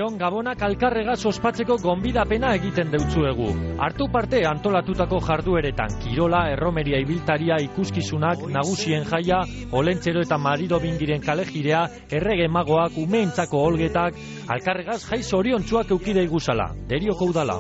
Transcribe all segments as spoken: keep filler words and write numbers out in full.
Bilbon Gabonak alkarregaz ospatzeko gonbidapena egiten deutzuegu. Hartu parte antolatutako jardueretan, kirola, erromeria ibiltaria, ikuskizunak, nagusien jaia, olentzero eta marido bingiren kalejirea, errege magoak, umeentzako olgetak, alkarregaz jai zoriontsuak eukide iguzala. Derioko udala.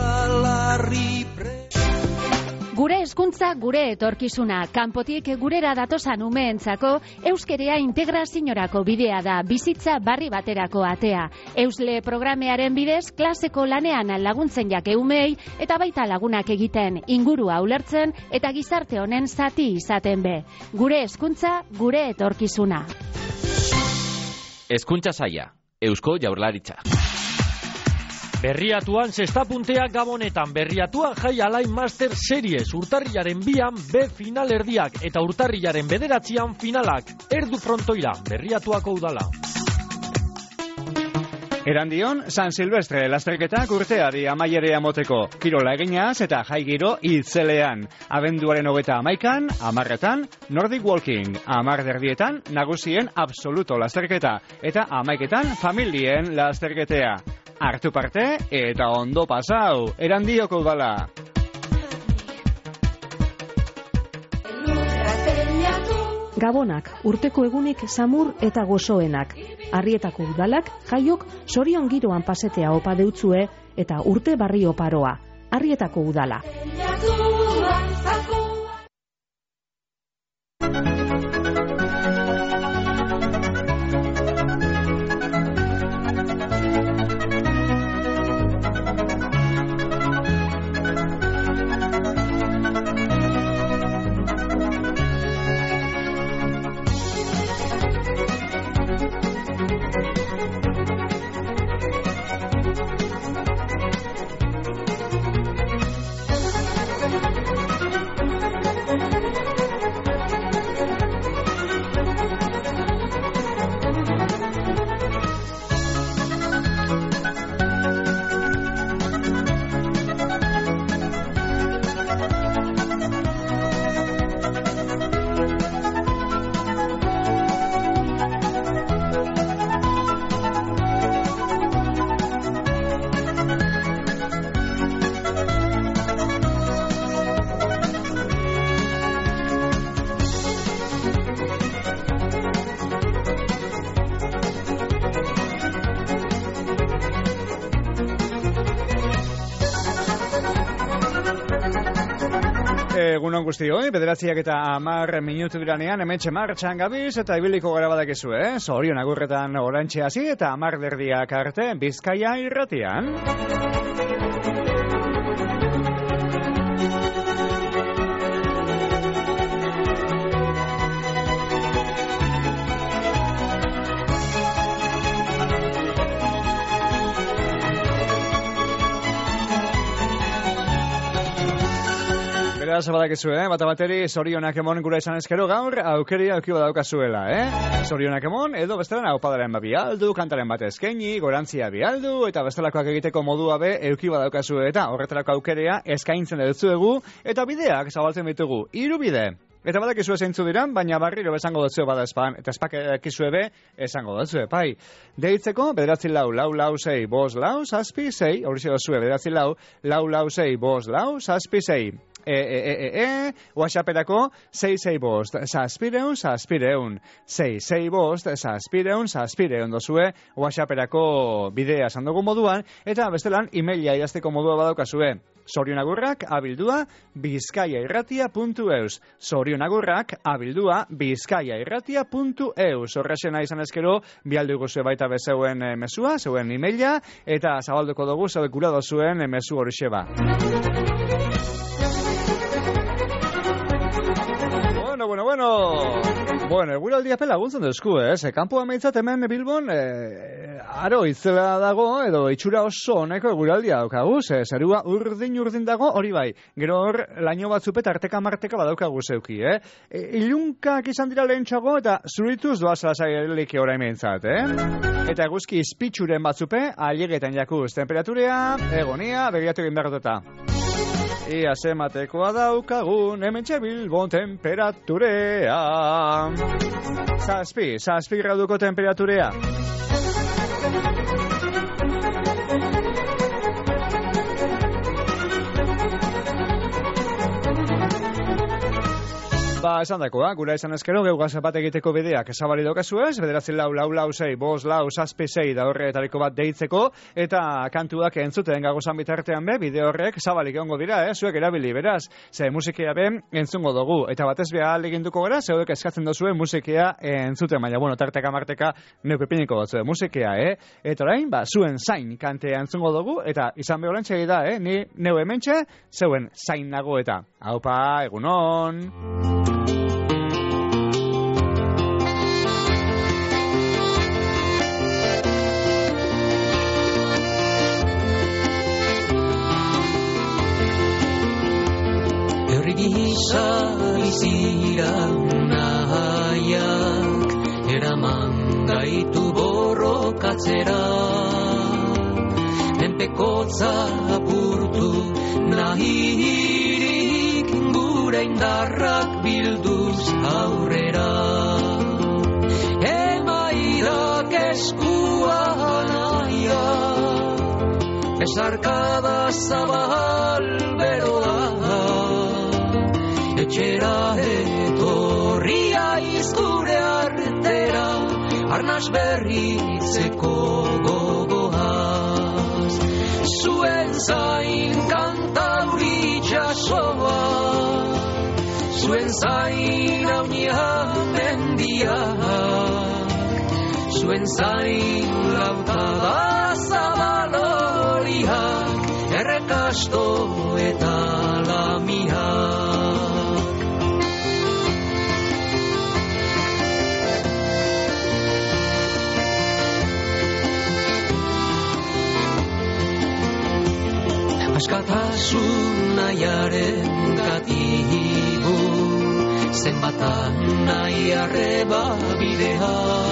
Gure hezkuntza, gure etorkizuna. Kanpotik gurera datosan umeentzako, euskerea integraziorako bidea da, bizitza barri baterako atea. Eusle programearen bidez, klaseko lanean laguntzen jake umei, eta baita lagunak egiten, ingurua ulertzen, eta gizarte honen zati izaten be. Gure hezkuntza, gure etorkizuna. Hezkuntza saila, Eusko Jaurlaritza. Berriatuan zestapunteak Gabonetan, Berriatuan Jai Alain Master Series, urtarrilaren bian B final erdiak eta urtarrilaren bederatzian finalak. Erdu frontoira, Berriatuako udala. Erandion, San Silvestre lasterketak urteari amaierea moteko. Kirola eginaz eta jai giro itzelean. Abenduaren hogeta amaikan, amarretan, Nordic Walking. Amar derdietan, nagusien absoluto lasterketa. Eta amaiketan, familien lasterketea. Hartu parte eta ondo pasau. Erandioko udala. Gabonak, urteko egunik samur eta gozoenak. Arrietako udalak, jaiok sorion giroan pasetea opa deutzue eta urte barri oparoa. Arrietako udala. Egunon guztioi, bederatziak eta amar minutu diranean, hementxe martxan gabiz eta ibiliko gara badakizu, eh? Zorion agurretan orantxe hasi eta amar derdiak arte Bizkaia irratian. Beraz, badakizu, eh? Bata bateri zorionak emon gura izan ezkero gaur, aukeria auki badaukazuela, eh? Zorionak emon, edo bestelan aupadaren ba bialdu, kantaren bat eskaini, gorantzia bialdu, eta bestelakoak egiteko modua be euki badaukazu eta horretarako aukerea eskaintzen dutzuegu, eta bideak zabaltzen ditugu, hiru bide. Eta badakizu ezeintzu diran, baina barriro esango dutzu bada espan, eta espakizue be esango dutzu, pai. Deitzeko, bederatzi lau, lau lau sei, bos lau, zazpi sei, hori zio zue, bederatzi lau, lau lau sei, bos lau, zazpi sei. E, e, e, e, e, WhatsApperako sei sei bost, zazpireun, zazpireun, sei sei bost, zazpireun, zazpireun dozue, WhatsApperako bidea sandugu moduan, eta bestelan e-maila idazteko modua badaukazue. Zorionagurrak abildua bizkaiairratia.eus. Zorionagurrak abildua bizkaiairratia.eus. Horrexena izan ezkero, bialdu guzue baita bezeuen mesua, zeuen e-maila, eta zabalduko dugu zeu gura dozuen mesu horixe ba. Bueno, bueno, bueno. Bueno, eguraldia pela guntzen duzku, eh? Ze kanpo amaitzat hemen Bilbon, eh, aro itzela dago, edo itxura oso honeko eguraldia daukagu, ze zerua urdin-urdin dago, hori bai. Gero hor, laino batzupet arteka-marteka badaukagu zeuki, eh? E, ilunkak izan dira lehentxago, eta zurituz doaz lasailik orain behintzat, eh? Eta eguzki izpitzuren batzupe, ailegetan jakuz temperaturea, egonia, begiratu egin behar Ia zematekoa daukagun, hementxe Bilbon temperaturea. Zazpi, zazpi graduko temperaturea. Ba, esan dakoa, gura izan ezkero, geugaz bat egiteko bideak esabali daukazu ez, bederatzi lau, lau, lau, zei, bost, lau, saspi, zei, da horretariko bat deitzeko, eta kantuak entzuten gagozan bitartean be, bide horrek zabalik egongo dira, eh, zuek erabili, beraz, ze musikia ben entzungo dugu, eta batez beha leginduko gara, zeudek eskatzen dozuen musikia entzuten, baina, bueno, tarteka marteka neukepiniko dutzu musikia, eh, eta orain, ba, zuen zain kantea entzungo dugu, eta izan behar lentxe da, eh, ni neu hementxe, zeuen zain nago eta, haupa, egunon. Gisa bizira nahiak eraman gaitu borrokatzera, menpekotza apurtu nahirik gure indarrak bilduz aurrera. Emaidak eskua nahiak, besarkada zabal beroa, etxera etorria izkure artera, arnaz berritzeko gogoaz. Zuen zain kantauri jasoa, zuen zain haunia mendiak, zuen zain lautada zabaloriak, errekasto eta lamiak. Askatasun nahiaren gatibu, zenbatan nahi arreba bidea,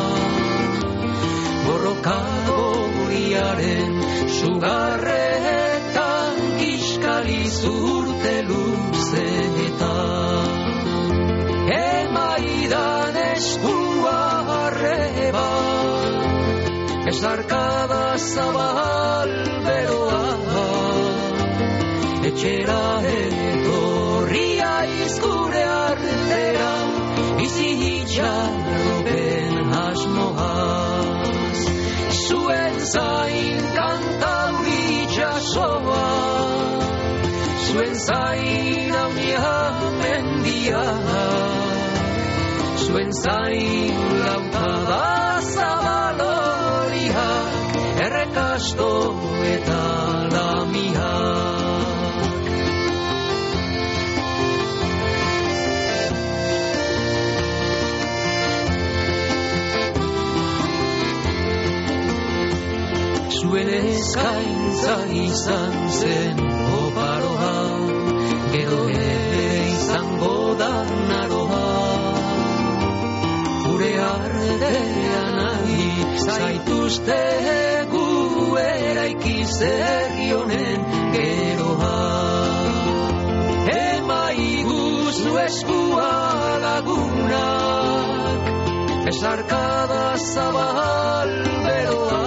borroka goriaren sugarretan kiskaliz urte luzeetan. Emaidan eskua arreba, esarkada zabal beroa, etxera etorria izkure artera, bizi itxaropen asmoaz. Zuen zain kantauri jasoa, zuen zain haunia mendiak, zuen zain lautada zabaloriak, errekasto eta lamiak. Zuen eskaintza izan zen oparoa, gero ere izango da naroa. Gure artean nahi zaituzte gu eraikiz herri honen geroa. Emaiguzu eskua lagunak, esarkada zabal beroa,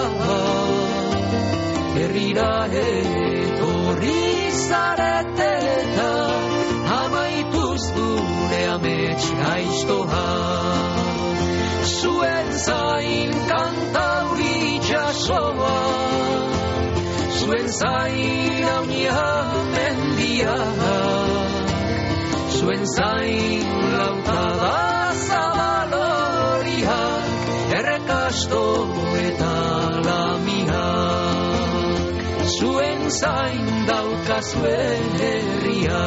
herrira etorri zareteta, amaituz gure amets gaiztoa. Zuen zain kantauri jasoa, zuen zain haunia mendiak, zuen zain lautada zabaloriak, errekasto eta lamiak. Zuen zain daukazue herria,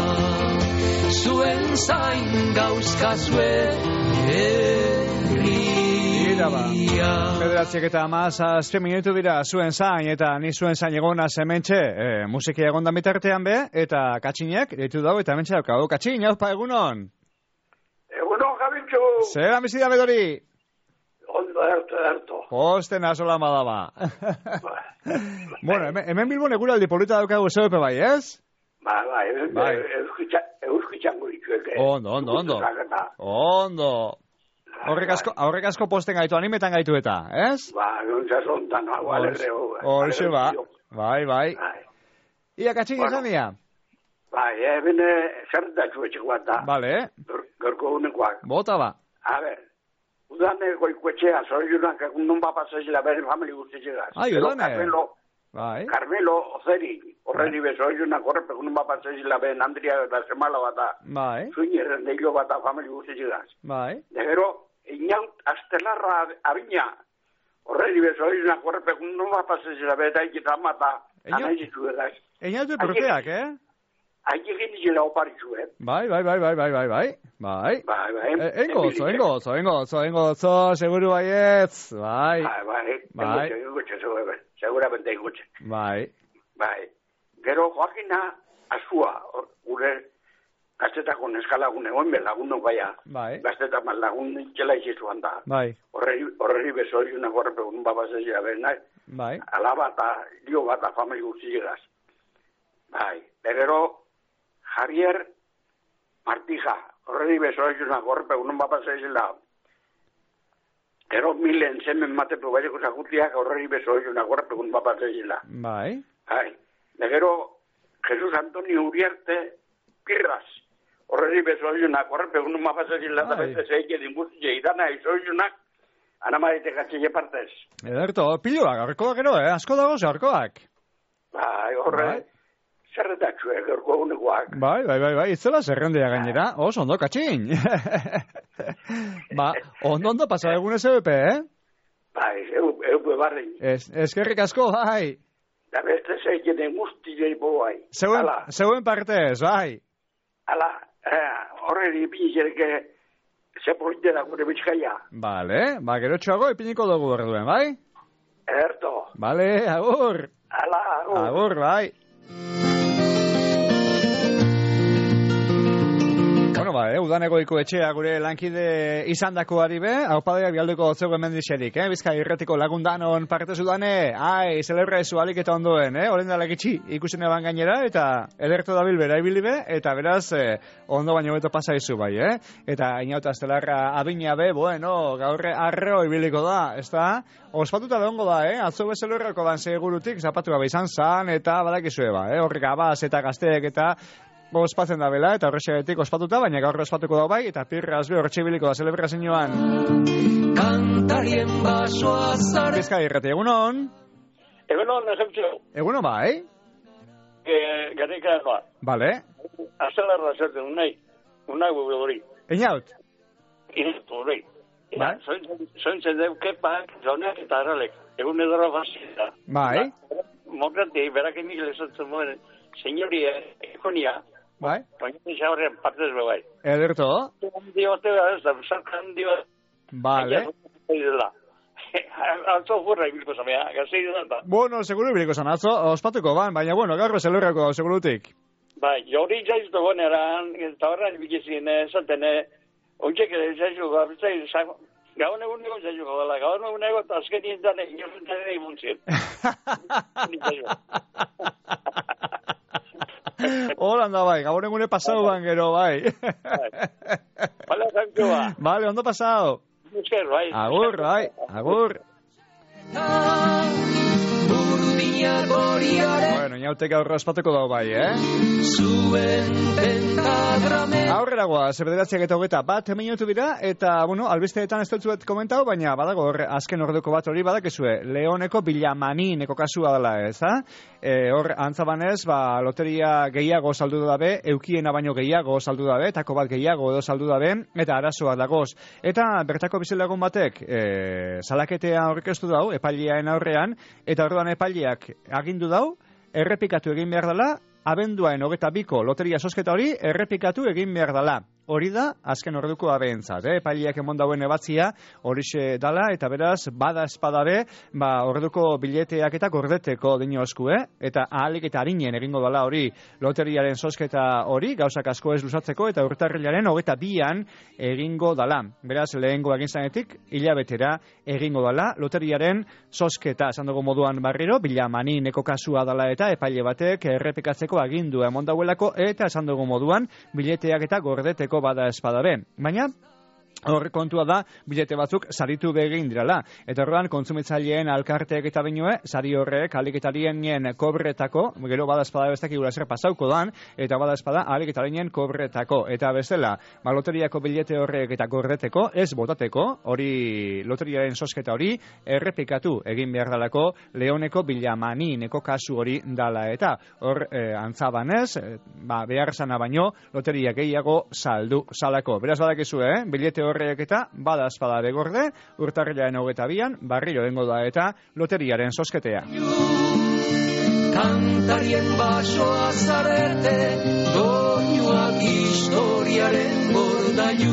zuen zain gauzkazue herria. Bederatziak eta amaz, azken minutu dira zuen zain, eta ni zuen zain egona zementxe, e, musiki egondan bitartean be, eta katxinek, ditu dago, eta hementxe daukago. Katxin, haupa, egunon? Egunon, Gabintxu! Zer amizida bedori? Ondo, erto, erto. Posten azola madaba. Bueno, hemen, hemen Bilbon eguraldi polita daukagu zeupe bai, ez? Ba, ba, bai. Euskitxango ditueke. Ondo, ondo, ondo. Ondo. Horrek asko, horrek asko posten gaitu, animetan gaitu eta, ez? Ba, gontzaz ontan, hau alerreo. Horxe ba, bai, bai. Ia, katxin izan dira? Bai, eben zertatxu etxeko bat da. Bale. Gorko unekoak. Bota ba. A ber, udaneko ikuetxea, zorionak nun bapasazila bere famili guztitxegaz. Ai, udane. Carmelo, Bai. Carmelo Ozeri, horreri bezo, zorionak horrepe nun bapasazila bere Andria eta Semala bata. Bai. Zuinerren deilo bata famili guztitxegaz. Bai. De gero, inaut astelarra abina, horreri bezo, zorionak horrepe nun bapasazila bere daikita amata, anaizitu egaz. Einaute proteak, eh? Aiki ginizela oparitzu, eh? Bai, bai, bai, bai, bai, bai, bai. Bai. Bai, bai. Engo oso, engo oso, engo oso, engo oso, seguru baietz. Bai. Bai, bai. Bai. Engutxe, seguramente engutxe. Bai. Bai. Gero Joakina azua, gure gaztetako neskalagune, oinbe lagunok baia. Bai. Gaztetaman lagun itxela izizuan da. Bai. Horreri bezoriunak horrepe un babazazia berenak. Bai. Alaba eta dio bat afamai guztiegaz. Bai. Gero Javier Martija, horreri bezoriunak horrepe un babazazia. Gero milen zemen matepo baileko zakutiak horreri bezoriunak horrepe un babazazia. Bai. Bai. Gero Jesus Antonio Uriarte Pirras. Horreri bezoriunak horrepe un babazazia da beste zeike dinguztia idana izoiunak. Ana marite gatxile partez. Ederto, piloak, arkoak gero, eh? Asko dago ze arkoak. Bai, horre, Bai. zerretatxue, gorko unekoak. Bai, bai, bai, bai, itzela zerrendea gainera. Oso, ondo, katxin. Ba, ondo ondo pasa egunez eupe, eh? Bai, eu- eupe barri. Ez, eskerrik asko, bai. Da beste zeike den guztiei bo bai. Zeuen, Ala, zeuen partez, bai. ala, eh, horre ipinizereke ze politera gure bizkaia. Bale, ba, gero txoago ipiniko dugu orduen, bai? Erto, Bale, agur. ala, agur. Agur, bai. Bueno, ba, eh, udanegoiko etxea gure lankide izandakoari be, aupadea bialdeko otzego emendixerik, eh? Bizkai irretiko lagundanon parte zudane, ai, celebra ezu alik eta ondoen, eh? Olen dalek itxi, ikusen eban gainera, eta ederto dabil bera ibilibe, eta beraz, eh, ondo baino beto pasa izu bai, eh? Eta inauta estelarra abina be, bueno, gaurre arreo ibiliko da, ez da? Ospatuta behongo da, eh? Atzo bezelerrako dan segurutik, zapatu gabe izan zan, eta badakizue ba, eh? Horrik abaz eta gazteek eta ospatzen da bela, eta horrexegatik ospatuta, baina gaur ospatuko da bai, eta pirraz be hortxe biliko da celebrazioan. Kantarien basoa zare. Bizkai irrati, egunon? Egunon, ejemplo, Egunon bai? garrika noa. Bale. Azelarra zerten, unai, unai gure hori. Einaut? Inetu hori. Bai. Zointzen deu kepak, zonak eta arralek. Egun edora fasita. Bai? Mokrati, berak enik lezatzen moen, senyoria, ekonia, Bai? baina xaurrean partez be bai. Ederto? Diote da, ez da, zarkan dio, Bale. dela. Atzo furra ibilko zamea, gazei da. Bueno, seguru biliko zan, atzo ospatuko ban, baina bueno, gaur bezelerrako segurutik. Bai, jori jaizto goneran, eta horran bikizien esaten, oitxek ere zaizu, gabizai, gaun egun egon zaizu dela, gaun egun egon, eta azken nintzen, inozentzen egin muntzien. Holan da bai, gaur egune pasau ban gero bai. Bala, zantzua. Vale, ondo pasau. Esker, bai. Agur, bai, agur. Burdina goriaren Bueno, inautek aurra ospatuko dago bai, eh? zuen pentagrame. Aurrera goa, zebederatziak eta hogeta bat minutu dira, eta, bueno, albisteetan ez dutzuet komentau, baina badago hor, azken orduko bat hori badakezue, Leoneko Bilamanineko kasua dela ez, da? E, hor, antzabanez, ba, loteria gehiago saldu dabe, eukiena baino gehiago saldu dabe, tako bat gehiago edo saldu dabe, eta arazoa dagoz. Eta bertako bizilagun batek, e, salaketea aurkeztu dau, epaileaen aurrean, eta orduan epaileak agindu dau, errepikatu egin behar dela, abenduaen hogeta biko loteria sosketa hori errepikatu egin behar dela. Hori da, azken orduko abentzat, eh? Epaileak emon dauen ebatzia horixe dala, eta beraz, bada espadabe, ba, orduko bileteak eta gordeteko dino esku, eh? Eta ahalik eta harinen egingo dala hori loteriaren sosketa hori, gauzak asko ez luzatzeko, eta urtarrilaren hogeta bian egingo dala. Beraz, lehengo egin zanetik, hilabetera egingo dala, loteriaren sosketa, esan dugu moduan barriro, Bilamanineko kasua dala eta epaile batek errepikatzeko agindua emon dauelako, eta esan dugu moduan, bileteak eta gordeteko bada espadabe. Baina, Hor kontua da, bilete batzuk saritu begin dirala. Eta horrean, kontsumitzaileen alkarteek eta binue, sari horrek aliketarien kobretako, gero badazpada bestak igura zer pasauko dan, eta badazpada aliketarien kobretako. Eta bezala, ba, loteriako bilete horrek eta gordeteko, ez botateko, hori loteriaren sosketa hori, errepikatu egin behar dalako, Leoneko bilamanineko kasu hori dala. Eta hor, eh, antzabanez, eh, ba, behar zana baino, loteria gehiago saldu salako. Beraz badakizu, eh? Bilete horrek eta badazpada begorde, urtarrilaren hogeta bian, barriro dengo da eta loteriaren sosketea. Kantarien basoa zarete, doinuak historiaren gordailu.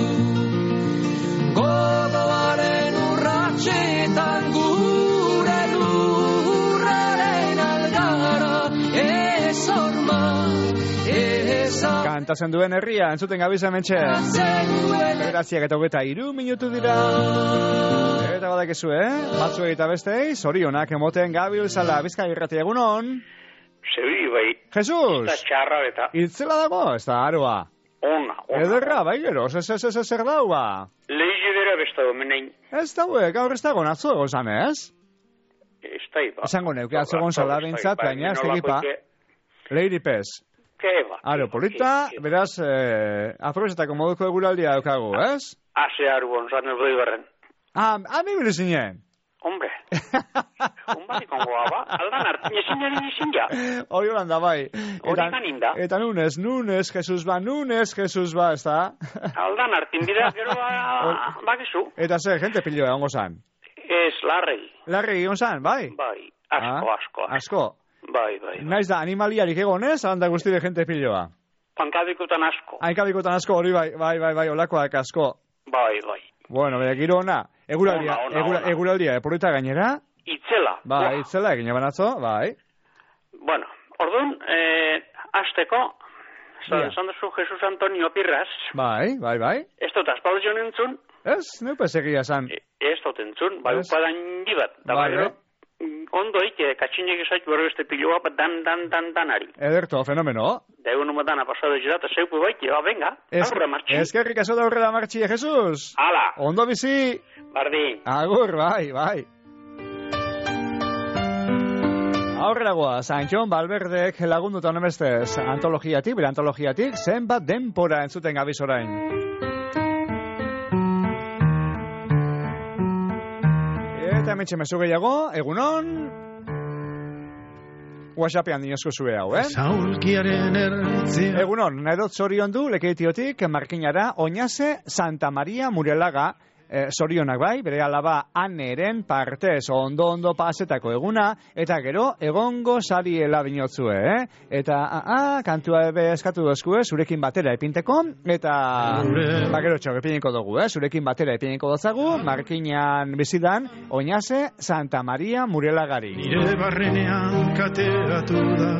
Godoaren urratxetan gure lurraren algara, ez horma, Kantatzen duen herria, entzuten gabiz hementxe. Bederatziak eta hogeta iru minutu dira. Eta badakizu, eh? Batzuei eta bestei, zorionak emoten gabiltzala. Bizkai irrati egunon. Zebi, bai. Jesus! Eta txarra eta. Itzela dago, ez da aroa. Ona, ona. Ederra, bai gero, ez ez ez zer daua. Leize dira besta domenein. Ez daue, gaur ez dago natzo egozan, ez? Ez da iba. Esango neuke atzo gonzala bintzat, baina ez tegipa. Leiri pez. Keba. Aro, polita, beraz, eh, aprobetzetako moduko eguraldia daukagu, ez? Ase aru gonzan ez doi berren. Ah, ami bile zinen? Hombre. Hombre, kongoa ba. Aldan hartin ezin jari izin ja. Hori horan da, bai. Hori ganin da. Eta nunes, nunes, Jesus ba, nunes, Jesus ba, ez da? Aldan hartin bidea, gero ba, bakizu. Eta zer, gente pilloa, ongo zan? Ez, larrei. Larrei, ongo zan, bai? Bai, asko, ah, asko. Asko? Bai, bai. Naiz da, animaliarik egonez, alanda guztide gente pilloa. Pankabikotan asko. Pankabikotan asko, hori bai, bai, bai, bai, olakoak asko. Bai, bai. Bueno, bera, giro ona, eguraldia, ona, ona, egura, ona. eguraldia, eporita gainera. Itzela. Bai, itzela, egin ebanatzo, bai. Bueno, orduan, eh, azteko, Yeah. zan duzu Jesus Antonio Pirras. Bai, bai, bai. Ez dut aspaldi joan entzun. Ez, neupe segia zan. E, ez dut entzun, bai Ez. upadan bat. Da Bai, bai, ondo ike, katxinek esaitu bero este piloa, bat dan, dan, dan, danari. Ederto, fenomeno. Da egun umat dana pasado jirata, zeupu baiti, ba, venga, aurra martxi. Eskerrik aso da aurrera martxi, Jesus. Hala, Ondo bizi. bardin. Agur, bai, bai. Aurrera goaz, Antxon Balberdek lagunduta honemestez antologiatik, bere antologiatik, zenbat denpora entzuten gabiz orain. Eta hementxe mezu gehiago, egunon. WhatsAppean dinozko zue hau, eh? Zaulkiaren ertzia. Egunon, nahi dut zorion du, lekeitiotik, markinara, Oñase Santa Maria Murelaga, eh, zorionak bai, bere alaba aneren partez ondo-ondo pasetako eguna, eta gero, egongo sariela binotzue, eh? Eta, ah, ah, kantua ebe eskatu dozkue, zurekin batera epinteko, eta, ba, gero txok, epiniko dugu, eh? Zurekin batera epiniko dozagu, markinan bizidan, Oñase Santa Maria Murelagari. Nire barrenean kateratu da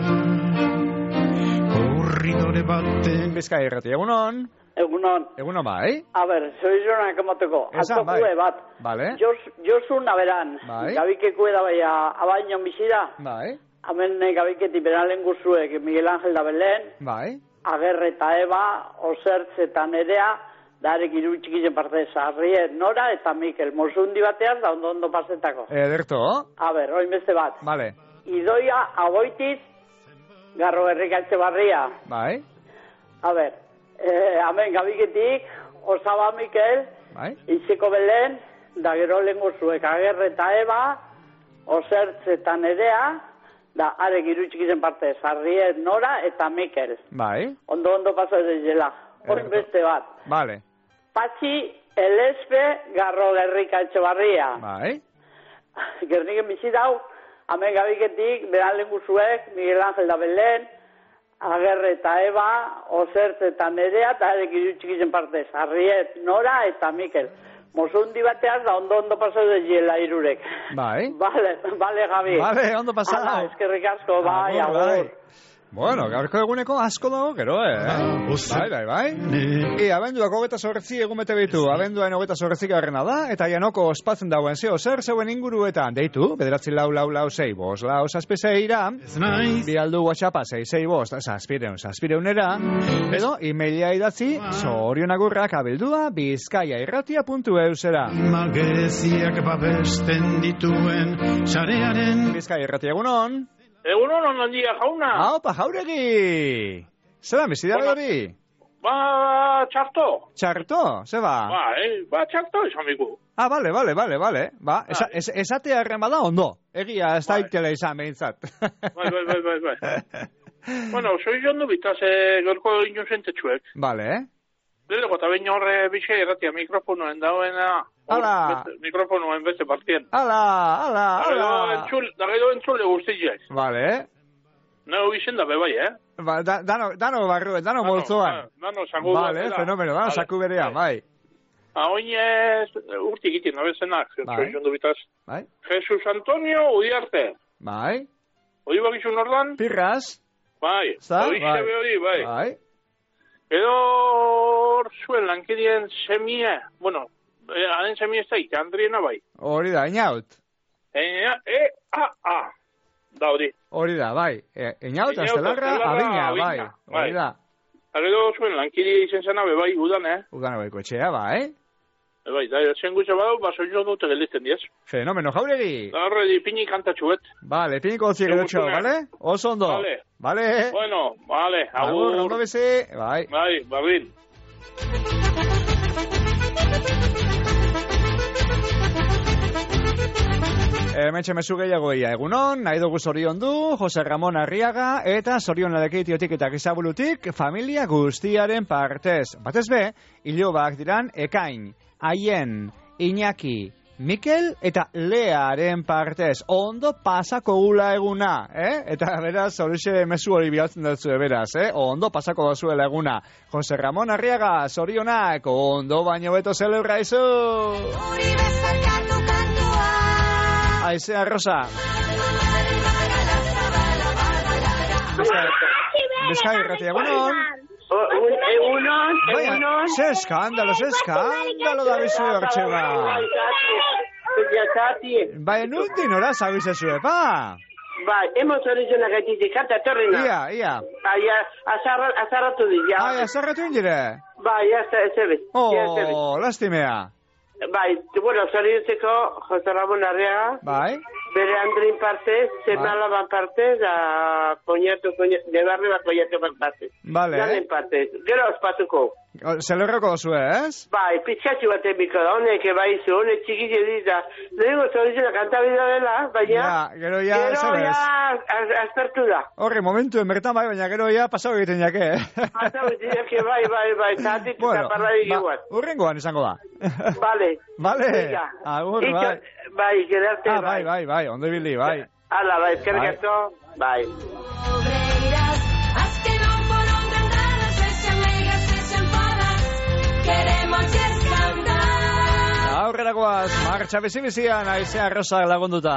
korridore baten. Bizkai errati, egunon? Egunon. Egunon bai? A ber, zoizonak emoteko. Esan, bai. Altokue bat. Vale. Josu naberan. Bai. Gabikekue da baina abainon bizira. Bai. Hemen gabiketi beralen guzuek Miguel Ángel da Belen. Bai. Agerre eta Eba, Osertz eta Nerea, darek irutxikizen parte Sarriet, Nora eta Mikel. Mosundi bateaz da ondo-ondo pasetako. Ederto. A ber, oin beste bat. Vale. Idoia Aboitiz, Garro Herrikatxe Barria. Bai. A ber, eh, hemen gabiketik, Osaba Mikel, Bai. Itzeko Belen, da gero lengo zuek Agerre eta Eba, Osertz eta Nerea, da arek irutxikizen parte Sarriet, Nora eta Mikel. Bai. Ondo-ondo pasa dezela. Oin beste bat. Vale. Patxi Elespe Garro Gerrika Etxebarria. Bai. Gerniken bizi dau, hemen gabiketik, beran lenguzuek, Miguel Ángel da Belen, Agerre eta Eba, Osertz eta Nerea, eta arek irutxikizen parte Sarriet, Nora eta Mikel. Mosundi bateaz da ondo-ondo pasau dezela irurek. Bai. Vale, vale, Gabi. Vale, ondo pasau. Ala, eskerrik asko, bai, Agur, agur. bai. Bueno, gaurko eguneko asko dago, gero, eh? Bai, bai, bai. E, abenduak hogeita zortzi egun bete bitu, abenduaren hogeita zortzi garrena da, eta janoko ospatzen dagoen zeo zer zeuen inguruetan, deitu, bederatzi lau lau lau sei bost, lau zazpi zeira, bialdu WhatsAppa sei sei bost, zazpireun, zazpireunera, edo, e-mailia idatzi, zorionagurrak abildua, bizkaia irratia puntu eusera. Mageziak babesten dituen sarearen Bizkaia irratia egunon. Egunon, onan dia, jauna. Haupa, jauregi. Zera, bizidara hori? Ba, txarto. Txarto, ze ba? Ba, eh, ba, txarto izan biku. Ah, bale, bale, bale, bale. Ba, esa, es, esatea erren bada ondo. Egia, ez da itela izan behintzat. Bai, bai, bai, bai, bai. Bueno, soi jondu bitaz, eh, gorko inusentetxuek. Bale, eh? Leleko, eta bain horre bizkai erratia mikrofonoen dagoena. Ala! Mikrofonoen beste partien. Ala, ala, ala! Da gero entzule guztiak. Bale, eh? Neu izen da bebai, eh? Ba, da, dano, dano barruen, dano moltzoan. Dano, saku Vale, fenomeno, dano, saku berean, bai. Ha, oin ez, urti egiten, abezenak, soi jondu bitaz. Bai. Jesus Antonio Udiarte. Bai. Odi bakizun ordan? Pirras. Bai. Zta? Odi Bai. xebe hori, bai. Bai. Edo zuen lankidien semie, bueno, eh, aden semie ez da, Andriena bai. Hori da, inaut. Ena, e, a, a. Da hori. Hori da, bai. E, inaut, astelarra, abina, bai. Hori da. Edo zuen lankidie izen zena bebai, udan, eh? Udan abaiko etxea, bai. Bai, da, zen gutxe badau, baso jo dute gelditzen diez. Fenomeno, jauregi. Da horre, pini kantatxuet. Vale, piniko otzi gerotxo, vale? Oso ondo. Vale. Vale. Bueno, vale, agur. Agur, ondo bezi, bai. Bai, bardin. Hementxe mezu gehiago ia egunon, nahi dugu zorion du, Jose Ramon Arriaga, eta zorion ledekeitiotik eta gizabulutik, familia guztiaren partez. Batez be, hilobak diran Ekain, Aien, Iñaki, Mikel eta Learen partez. Ondo pasako gula eguna, eh? Eta beraz, horixe mezu hori bialtzen dutzu beraz, eh? Ondo pasako dazuela eguna. Jose Ramon Arriaga, zorionak, ondo baino beto zelebra izu! Uri bezarkatu kantua! Aizea Rosa. Bizkai irratia, egunon? Egunon, egunon. Ze eskandalo, ze eskandalo da bizu hortxe ba. Bai, nuntin hora zabizezu, epa? Bai, hemos origen agatitik, kanta torrena. Ia, ia. Bai, azarratu dira. Ai, azarratu indire? Bai, azarratu. Oh, lastimea. Bai, bueno, zoriotzeko Jose Ramon Arriaga. Bai. Bere Andrin partez, Zemalaban partez, a koñatu, koñatu, de barri bat koñatu bat partez. Vale. Danen partez. Gero ospatuko. Zelerroko zue, ez? Bai, pizkatxu bat emiko da, honek ebaizu, honek txikile dita. Lehenko zorizena kantabida dela, baina... Ja, gero ya, gero ya, azpertu da. Horri, momentu enbertan bai, baina gero ya pasau egiten jake. Pasau egiten jake, bai, bai, bai, zatik eta parladik igual. Urrengoan izango da. Vale. Vale. Agur, bai. Bai, gerarte, ah, bai. Bai, bai, ondo ibili, bai. Hala, bai, eskergato, bai. Aurrerakoaz, martxa bizi-bizian, Aizea Rosa lagunduta.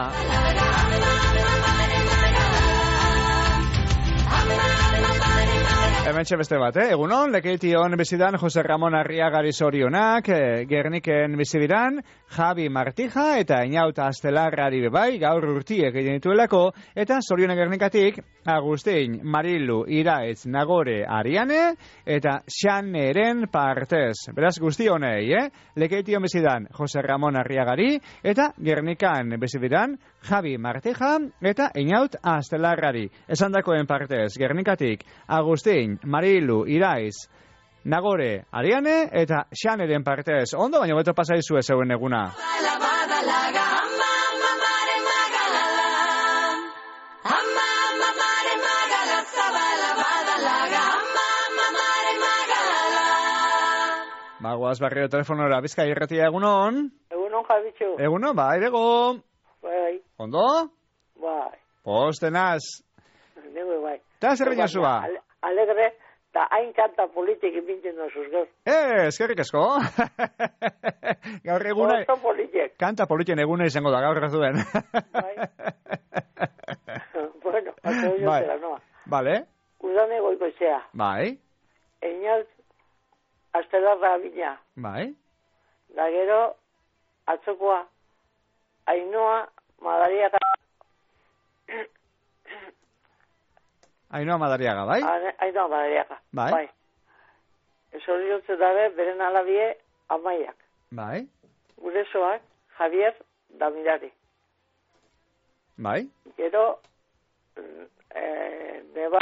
Hementxe beste bat, eh? Egunon, lekeition bizidan Jose Ramon Arriagari zorionak, eh, Gerniken bizidiran, Javi Martija eta Inauta Astelarrari bebai, gaur urtiek egin dituelako, eta zorionak Gernikatik, Agustin, Marilu, Iraitz, Nagore, Ariane, eta Xaneren partez. Beraz guzti honei, eh? Lekeition bizidan Jose Ramon Arriagari, eta Gernikan bizidiran, Javi Martija eta Inaut Astelarrari. Esan dakoen partez, Gernikatik, Agustin, Marilu, Iraiz, Nagore, Ariane eta Xaneren partez. Ondo, baina beto pasaizu ez egun eguna. Bagoaz barrio telefonora, Bizkai irratia egunon? Egunon, Javitxu. Egunon, bai, bego. Bai. Ondo? Bai. Postenaz. Neu, bai. Ta zer baina zua? Alegre, eta hain kanta politik ipintzen dozuz gaur. Eh, eskerrik asko. Gaur eguna... Osto politik. Kanta politien eguna izango da, gaur razuen. Bai. Bueno, hasta hoy bai. Noa. Vale. Udane goikoizea. Bai. Einaut, astelarra bina. Bai. Da gero, atzokoa, Ainoa Madariaga. Ainoa Madariaga, bai? Ainoa Madariaga. Bai. Bai. Esorriotze dabe, beren alabie, Amaiak. Bai. Guresoak, Javier Damirari. Bai. Gero, eh, neba,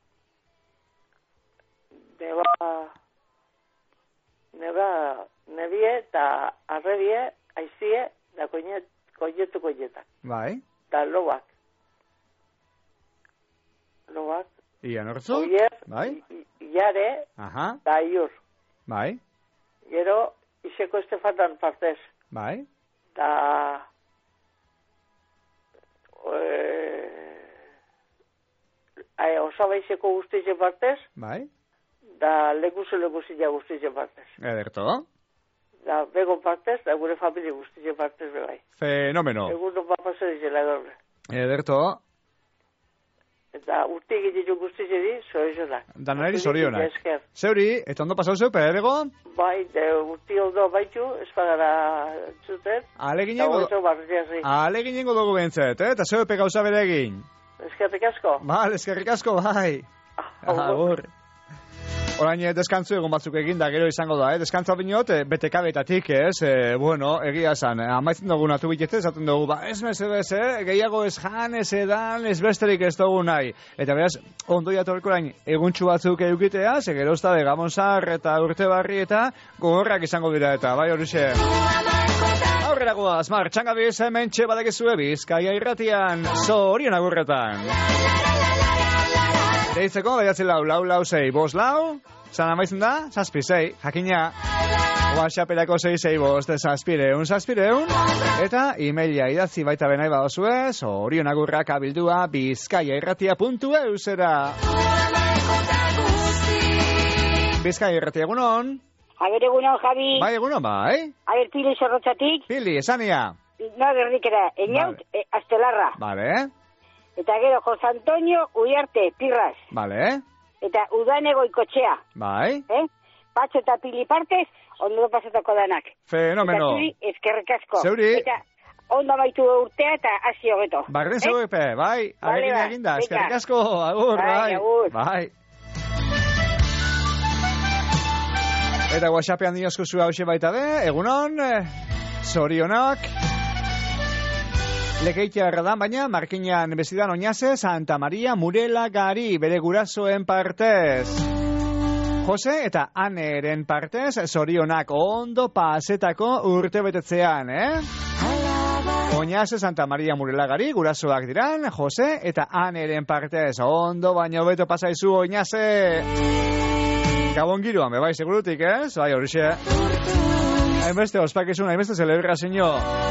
neba, neba, nebie eta arrebie, aizie, da koinet, koietu koietak. Bai. Da lobak. Lobak. Ian Orzu? Oier, Bai. Iare, Aha. da Iur. Bai. Gero, Iseko Estefanan partez. Bai. Da... Eh, Osaba Iseko guztize partez. Bai. Da lekuzu lekuzila guztize partez. Ederto. Da bego partez, da gure familia guztize partez bai. Fenomeno. Egun non papazo dizela gaur. Ederto. Eta urte egitu guztize di, zoezonak. Danari zorionak. Zeuri, eta ondo pasau zeu, perego? Bai, de urte ondo baitu, ez pagara zuten. Aleginengo... Aleginengo dugu bentzet, eh? Eta zeu epe gauza bere egin. Eskerrik asko? Bale, eskerrik asko, bai. Agur. Orain, deskantzu egon batzuk egin da, gero izango da, eh? Deskantzu binot, betekabetatik, ez? Eh, bueno, egia esan, eh, amaitzen dugu natu bitete, esaten dugu, ba, ez mesebez, eh? Gehiago ez jan, ez edan, ez besterik ez dugu nahi. Eta beraz, ondoia torko orain, eguntxu batzuk eukitea, ze gero usta de Gamonsar eta Urte Barri eta gogorrak izango dira eta, bai horixe. Aurrera guaz, mar, txangabiz, hemen txe badakezue Bizkaia irratian, zorion agurretan. Deitzeko, baiatzen lau, lau, lau, zei, bos, lau, zan amaitzen da, zazpi, zei, jakina, whatsapperako zei, zei, bos, de zazpireun, zazpireun, eta emaila idatzi baita benai badozue, zorion agurrak abildua, bizkaia irratia puntu eusera. Bizkaia irratia egunon. Aber egunon, Javi. Bai, egunon, bai. Aber Pili Zorrotzatik. Pili, esania. No, gerdikera, eniaut, vale. eh, astelarra. Vale. Eta gero, Jose Antonio Uiarte, Pirras. Vale. Eta Udane Goikotxea. Bai. Eh? Patxo eta Pili partez, ondo pasatako danak. Fenomeno. Eta zuri, eskerrik asko. Zeuri. Eta ondo baitu urtea eta hasi hogeto. Barren zeu epe, bai. Vale, Alegin ba. eginda, eskerrik asko. Agur, bai. Bai, agur. Bai. Eta WhatsAppean diozko zu hause baita be, egunon, zorionak. Lekeitea erradan, baina markinan bezidan oinaze Santa Maria Murela Gari bere gurasoen partez. Jose eta Aneren partez zorionak ondo pasetako urte betetzean, eh? Oinaze Santa Maria Murela Gari gurasoak diran, Jose eta Aneren partez ondo baino beto pasaizu oinaze. Gabon giroan, bebai, segurutik, ez? Bai, horixe. Hainbeste ospakizun, hainbeste celebrazio.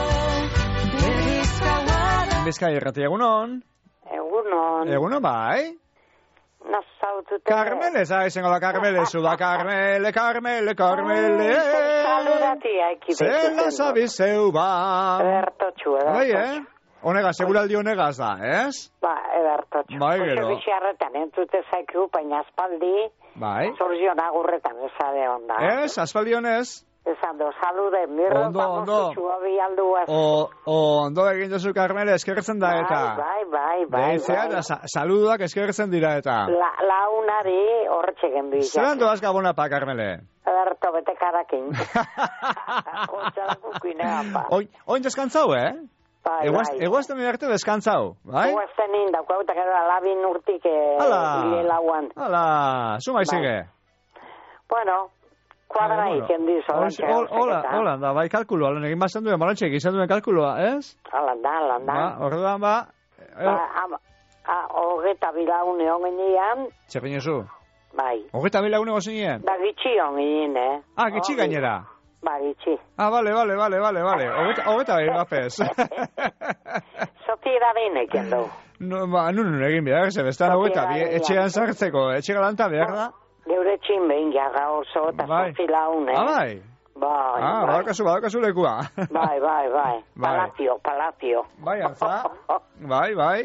Bizkaia irratia egunon. Egunon. Egunon, bai. Nazautute. Carmele, zai, zengo da Carmele, zu da Carmele, Carmele, Carmele. Saluratia ekibetzu. Zela zabizeu, ba. Ebertotxu, ebertotxu. Bai, eh? Honegaz, seguraldi honegaz da, ez? Ba, ebertotxu. Bai, gero. Oso bixarretan entzute zaiku, baina aspaldi. Bai. Zorzion agurretan, ezade onda. Ez, aspaldi honez? Esan do, salude, mirro, ondo, ondo. Bialdu o, o, ondo egin jozu, Carmele, eskerretzen da eta. Bai, bai, bai. Deitzea, eta sa, saluduak eskertzen dira eta. La, launari horretxe gendu. Zeran doaz gabona pa, Carmele? Eberto, bete karakin. Kontxaran kukuinean pa. Oin, oin deskantzau, eh? Bai, Eguaz, bai. Eguazten arte deskantzau, bai? Eguazten inda, kuauta gara labin urtik eh, lauan. Hala, sumai sige. Bueno, kuadra bueno. iken dizo. Hola, hola, da, bai kalkulo, alen egin bazten duen, balantxek, izan duen kalkuloa, ez? Hala da, hala da. Ba, orduan, ba... Ba, ama, a, hogeta bilaune hongenean. Txepin zu? Bai. Hogeta bilaune gozinien? Da, gitxi hongenean, eh? Ah, gitxi gainera? Ba, gitxi. Ah, bale, bale, bale, bale, bale. Hogeta behin gapez. Zoti edabeinek endo. No, ba, nun egin behar, ze bestan hogeta, etxean sartzeko, etxe galanta behar da? Geure txin behin jaga oso, eta zoti laun, eh? Ah, bai? Bai, ah, bai. badakazu, badakazu lekua. Bai, bai, bai. Palatio, palatio. Bai, antza. Bai, bai.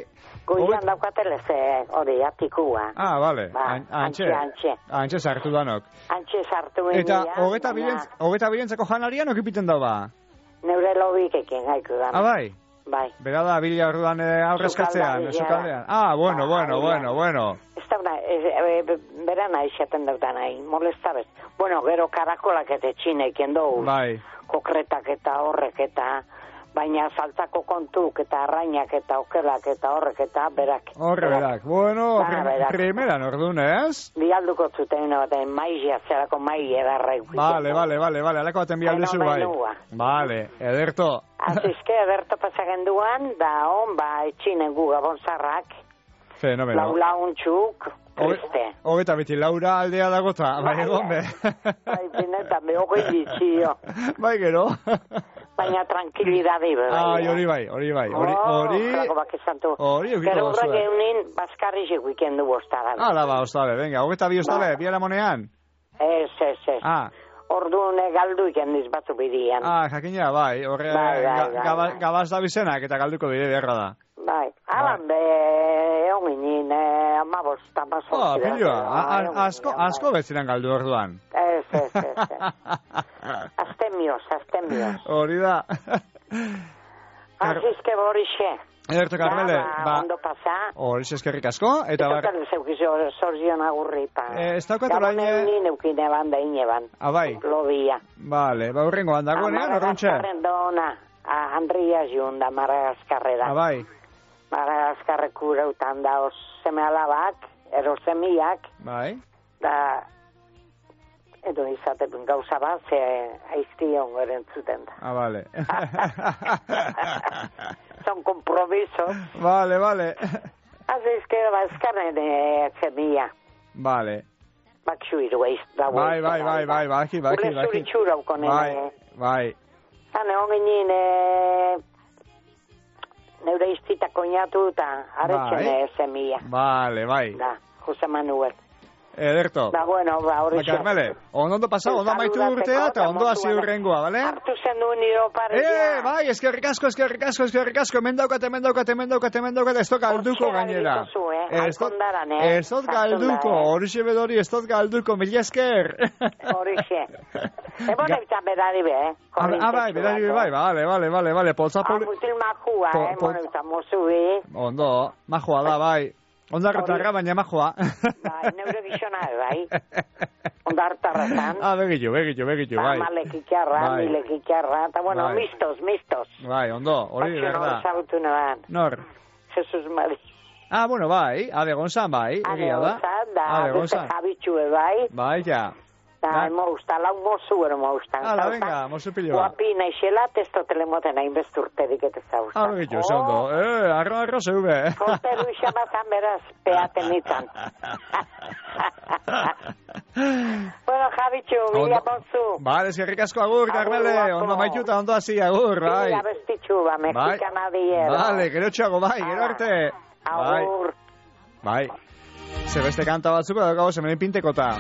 Goian daukatele ze hori atikua. Ah, bale. Ba, Antxe. antxe. Antxe sartu danok. Antxe sartu benia. Eta hogeta bilentz, hogeta bilentzako janarian okipiten da ba? Neure lobikekin gaitu da. Ah, bai? Bai. Bera da, bila orduan aurrezkatzean, sukaldean. Ah, bueno, bueno, bueno, bueno. Ez da, e, e, bera nahi xaten dauta nahi, molestabez. Bueno, gero karakolak eta txinekin dugu. Bai. Kokretak eta horrek eta, baina saltzako kontuk eta arrainak eta okelak eta horrek eta berak. Horre berak. Bueno, Dana berak. primeran orduan, ez? Bialduko zuten, baten maizia, zerako mai edarra ikusten. Vale, vale, vale, vale, alako baten bialduzu bai. menua. Vale, ederto. Azizke, ederto pasagenduan, da hon, ba, etxinen gu gabonzarrak, Fenomeno. lau launtxuk, triste. Hogeta biti, Laura aldea dagota, bai egon be. Bai, pinetan, be, hogei ditxio. Bai, gero. Baina tranquilidade, bai. Ai, hori bai, hori bai, hori, hori... Oh, bak esantu. Hori, eukiko Gero gozua. horrek eunin, baskarrizek wikendu bostara. Hala ba, ostale, venga, hogeta bi ostale, biara monean. Ez, ez, ez. Ah. Orduan galdu ikendiz batzu bidian. Ah, jakina, bai, horre, Bai, bai, ga- bai, gaba- bai. gabaz da bizenak eta galduko bide beharra da. Bai, alan be, egon ginen, eh, amabost, amazortzi. Oh, pilua, Bai, a- egon a- asko, ginen, asko betzinan galdu orduan. Ez, ez, ez, ez. Azten mioz, azten mioz. Hori da. Azizke borixe. Ederto, Carmele, Ba, ba, ondo pasa. hori eskerrik asko, eta bar... Eta zeukizo zorzion agurri, pa. Eh, ez daukat orain, Gabon eh? eunin eukine ban da ine ban. Ah, bai, Lobia. vale, ba, hurrengo handagoenean, horrentxe. Madagaskarren dona, a Andria Junda, Madagaskarrera. Ah, bai, Madagaskarrek ureutan da os seme alabak, erosemiak, bai, da edo izate gauza bat, ze aizki ongo erentzuten da. ah, vale. Son compromisos. Vale, vale, Así es que bazkarren eh, semilla. vale. Bakxu irueiz, da Bai, bai, bai, bai, baki, baki, Ure baki. zuri txurau konen. Bai, eh. bai, Zane, hongin eh, neure iztita koñatu eta aretzen Bai. eh, semilla. vale, bai. Da, Jose Manuel. Ederto. Da, bueno, ba, hori Ba, Carmele, ondo ondo pasa, ondo amaitu urtea eta ondo hasi urrengoa, bale? Hartu zen duen nire opari. Eh, bai, eskerrik asko, eskerrik asko, eskerrik asko, hemen daukat, hemen daukat, hemen daukat, hemen daukat, ez dut galduko gainera. Ez dut- eh? Ez dut galduko, horixe bedori, ez dut galduko, mila esker. Horixe. Ebon eta berari be, eh? Ah, bai, berari be, bai, bale, bale, bale, bale, poltza Ah, poli... mutil majua, Po- eh? po- Bueno, eta mozu bi. Ondo, majoa da, bai. Ondarrotarra, baina majoa. Bai, neure gizona, bai. Ondartarra zan. Ah, begitxu, begitxu, begitxu, bai. Malekikarra, Bai. milekikarra, eta bueno, Bai. mistos, mistos. Bai, ondo, hori Batxu berda. non zagutu neban. Nor? Jesus Mari. Ah, bueno, bai, ade gonzan, bai, egia da. Aneozan, da, Ade beste gonzan. jabitxue, bai. Bai, ja. Da, emo usta, lau mozu ero mo ustan. Hala, venga, mozu piloa. Guapi naixela, testo telemoten hain besturterik eta zauztan. Ah, begitxu, ze ondo. Eh, arro, arro, zeube. Solteru isabazan beraz, peaten nitzan. Bueno, Javitxu, mila mozu. Vale, eskerrik asko agur, Carmele, guapo. ondo maituta, ondo hasi, agur, bai. Mila bestitxu, ba, mexikana diera. Vale, gero txago, bai, gero arte. Bai, Agur. bai. Ze beste kanta batzuko daukago zemenen pintekota.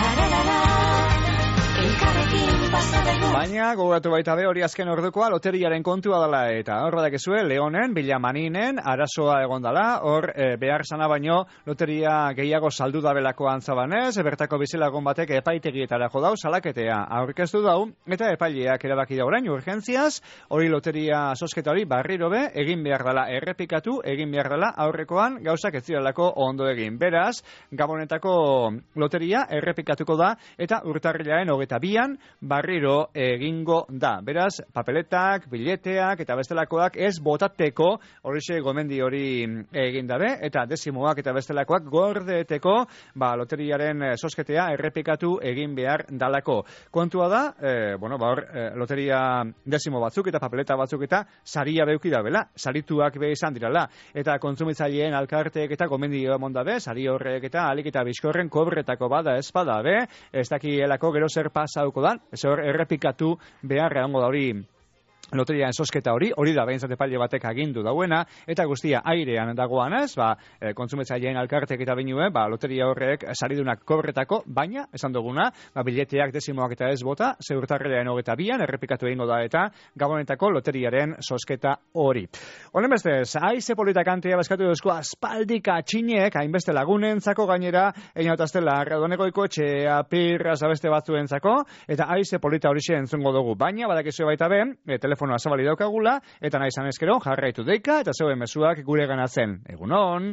Baina, gogatu baita be hori azken ordukoa loteriaren kontua dela eta hor badakezue Leonen, Bilamaninen, arazoa egon dela, hor e, behar sana baino loteria gehiago saldu dabelako antzabanez, bertako bizilagon batek epaitegietara jo dau, salaketea aurkeztu dau, eta epaileak erabaki da orain urgentziaz, hori loteria sosketa hori barriro be, egin behar dela errepikatu, egin behar dela aurrekoan gauzak ez zirelako ondo egin. Beraz, Gabonetako loteria errepikatuko da, eta urtarrilaren hogeta bian, barriro egingo da. Beraz, papeletak, bileteak eta bestelakoak ez botateko, horixe gomendi hori egin dabe, eta desimoak eta bestelakoak gordeteko, ba, loteriaren eh, sosketea errepikatu egin behar dalako. Kontua da, eh, bueno, ba, hor, eh, loteria desimo batzuk eta papeleta batzuk eta saria beuki dabela, sarituak be izan dirala, eta kontsumitzaileen alkarteek eta gomendi emon dabe, sari horrek eta alik eta bizkorren kobretako bada ez bada be, ez dakielako gero zer pasauko dan, ez hor errepikatu behar egongo da hori loteriaren sosketa hori, hori da behintzat epaile batek agindu dauena, eta guztia airean dagoanez, ba, e, kontsumitzaileen alkartek eta binue, ba, loteria horrek saridunak kobretako, baina, esan duguna, ba, bileteak desimoak eta ez bota, zeurtarrelean hogeta bian, errepikatu egingo da eta Gabonetako loteriaren sosketa hori. Honen bestez, aize polita kantea bazkatu duzko aspaldika txinek, hainbeste lagunentzako gainera, egin autaztela, Radonegoiko etxea, pirraz abeste batzuentzako, eta aize polita hori entzungo dugu, baina, badakizu baita ben, e, telefonoa zabali daukagula, eta nahi izan ezkero, jarraitu deika, eta zeuen mezuak gure ganatzen. Egunon!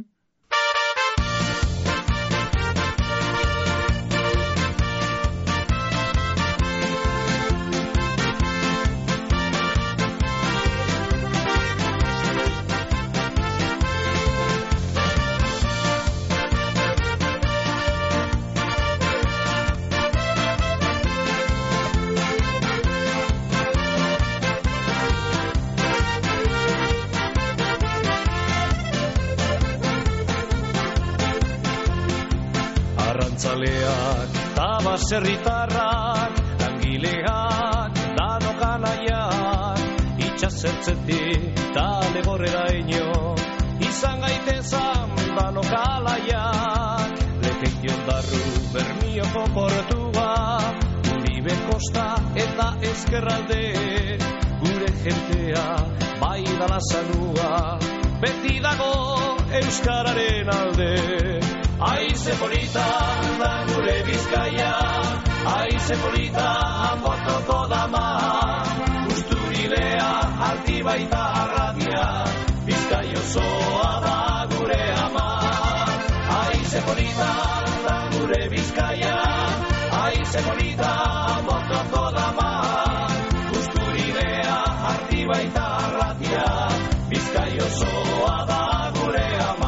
Arrantzaleak, tabaserritarrak, langileak, danokanaiak, itxasertzetik, tale gorrera ino, izan gaitezan danokalaiak, lekeion darru Bermioko portua, Uribe Kosta eta Ezkerralde, gure jentea, bai dala zanua, beti dago Euskararen alde. Aize polita da gure Bizkaia, aize polita motoko dama, Usturilea alti baita arratia, Bizkaia osoa da gure ama. Aize polita da gure Bizkaia, aize polita motoko dama, Usturilea alti baita arratia, Bizkaia osoa da gure ama.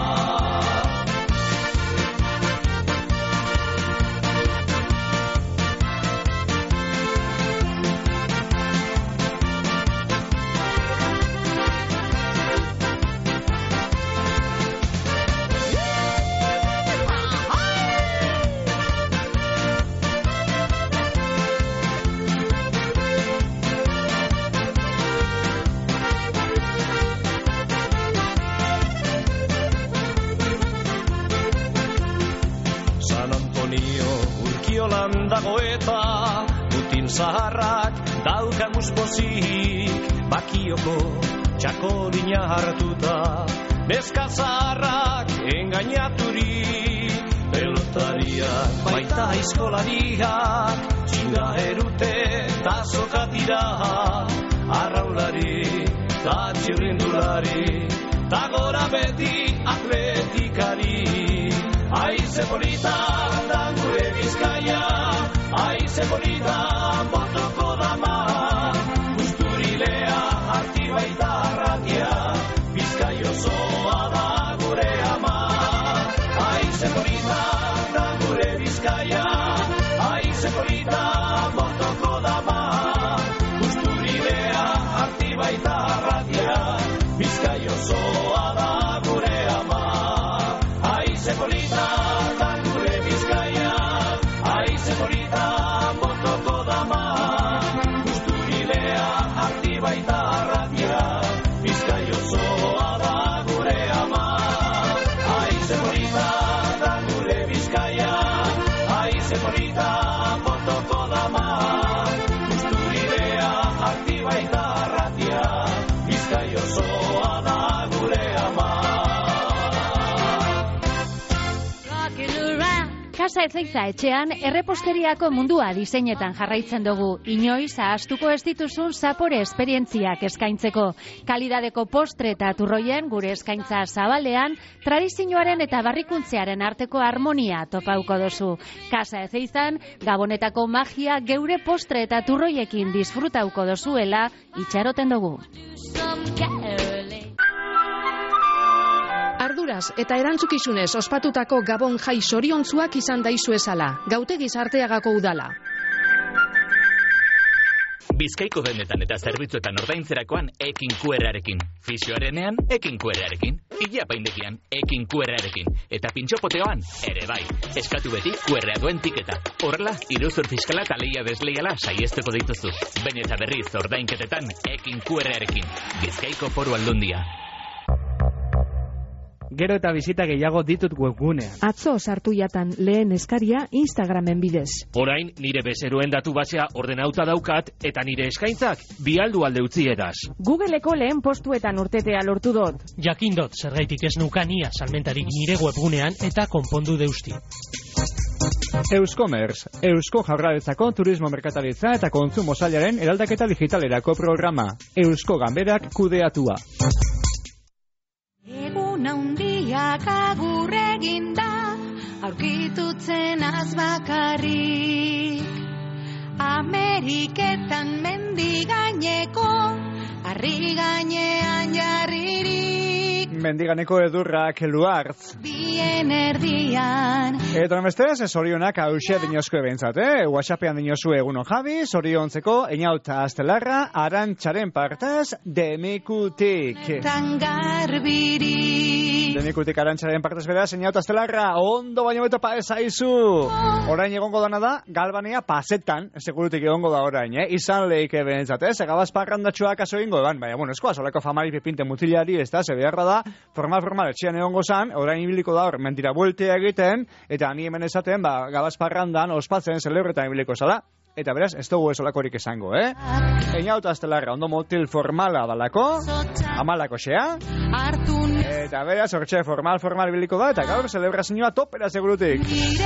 Dago eta Putin zaharrak daukamuz pozik, Bakioko txakolina hartuta, neska zaharrak engainaturik, pelotariak baita aizkolariak, txinga erute eta zokatira, arraulari eta txirrindulari, eta gora beti atletikari. Aize polita da gure Bizkaia, aize polita motoko dama, Usturilea arti baita arratia, Bizkaia osoa da gure ama. Aize polita da gure Bizkaia, aize polita motoko dama, Usturilea arti baita arratia, Bizkaia osoa da gure ama. Aize polita da gure Bizkaia, aize polita motoko dama, Usturilea arti baita arratia, Bizkaia osoa da gure ama. Aize polita da gure Bizkaia, aize polita motoko dama, Usturilea arti baita arratia, Bizkaia osoa da gure ama. Casa Ezeiza etxean erreposteriako mundua diseinetan jarraitzen dugu. Inoiz ahaztuko ez dituzun zapore esperientziak eskaintzeko. Kalidadeko postre eta turroien gure eskaintza zabalean, tradizioaren eta barrikuntzearen arteko harmonia topauko dozu. Casa Ezeizan, Gabonetako magia geure postre eta turroiekin disfrutauko dozuela itxaroten dugu. Arduraz eta erantzukizunez ospatutako Gabon jai zoriontzuak izan daizu ezala. Gautegi Arteagako udala. Bizkaiko dendetan eta zerbitzuetan ordaintzerakoan ekin Q R-arekin. Fisioarenean ekin Q R-arekin. Igia paindegian, ekin Q R-arekin. Eta pintxopoteoan, ere bai. Eskatu beti Q R-a duen tiketa. Horrela, iruzur fiskala eta leia desleiala saiesteko dituzu. Baina eta berriz ordainketetan, ekin Q R-arekin. Bizkaiko Foru Aldundia. Gero eta bizita gehiago ditut webgunean. Atzo sartu jatan lehen eskaria Instagramen bidez. Orain nire bezeroen datu basea ordenauta daukat eta nire eskaintzak bialdu alde utzi edaz. Googleko lehen postuetan urtetea lortu dut. Jakindot zergaitik ez nukania salmentarik nire webgunean eta konpondu deusti. Euskomerz, Eusko Jaurlaritzako turismo merkataritza eta kontsumo sailaren eraldaketa digitalerako programa. Eusko Ganberak kudeatua. Egun handiak agur eginda, aurkitutzen azbakarrik. Ameriketan mendigaineko, harri gainean jarririk. Mendiganeko edurrak luartz. Bien erdian. Eta nomestez, zorionak hausia dinozko ebentzat, eh? WhatsAppean dinozu egunon Javi, zoriontzeko, einauta astelarra, arantxaren partaz, demikutik. Tangarbirik. Demikutik arantxaren partaz beraz, einauta astelarra, ondo baino beto paezaizu. Orain egongo dana da, Galbania pasetan, segurutik egongo da orain, eh? Izan lehik ebentzat, eh? Segabaz parrandatxoak aso ingo eban, baina, bueno, eskoa, soleko famari pepinte mutilari, ez da, ze beharra da, formal, formal, etxean egongo zan, orain ibiliko da hor, mentira bueltea egiten, eta ni hemen esaten, ba, gabaz parrandan, ospatzen, zelebretan ibiliko zala. Eta beraz, ez dugu esolakorik esango, eh? Einauta astelarra, ondo motil formala dalako, amalako xea. Eta beraz, hortxe formal, formal ibiliko da, eta gaur, celebrazioa topera segurutik.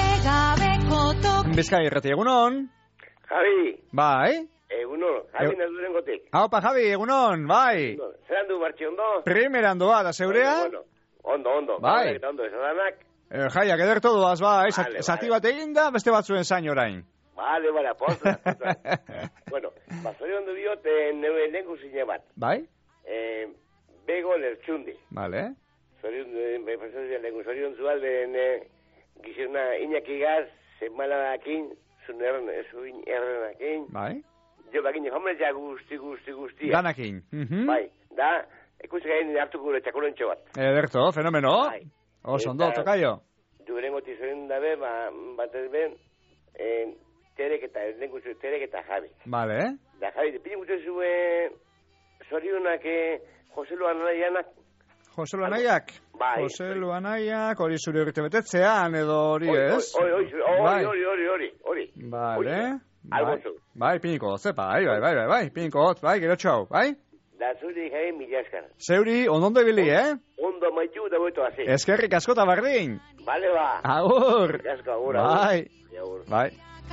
Bizkai irrati, egunon? Javi. Bai. Egunon, Javi naduren gotik. Haupa, Javi, egunon, bai. Zeran du bartxe ondo? Primeran doa, da zeurea? Bueno, ondo, ondo. Bai. Ondo, esadanak. Eh, jaiak, ederto doaz, bai. Zati bat eginda, beste batzuen zain orain. Vale, vale, aposta. Bueno, basori ondo diot, neu elengu zine bat. Bai? Eh, bego lertxundi. Vale. Zorion, me pasatzen elengu, zorion zualden, gizena inakigaz, zemaladakin, zuen errenakin. Bai. Jo bakin, jomela guzti, guzti, guzti. Ganakin. Bai, da, ikusi gain hartuko gure txakulontxo bat. Ederto, fenomeno. Bai. Oso ondo, tokaio. Duren goti zoren dabe, bat ez ben, terek eta, lengu zu, terek eta Javi. Vale. Da, Javi, pide guzti zuen, zorionak, Jose Luan Anaianak. Jose Luan Anaiak? Bai. Jose Luan Anaiak, hori zure urte betetzean, edo hori ez? Hori, hori, hori, hori, hori. Vale. Albozu. Bai, piniko, zepa, bai, bai, bai, bai, bai, piniko, bai, gero txau, bai? Da, zuri gai mila eskar. Zeuri, ondo ibili, eh? Ondo maitu da boeto hazi. Eskerrik asko eta bardin. Bale, ba. Agur. Eskerrik asko, agur, bai. agur. Bai.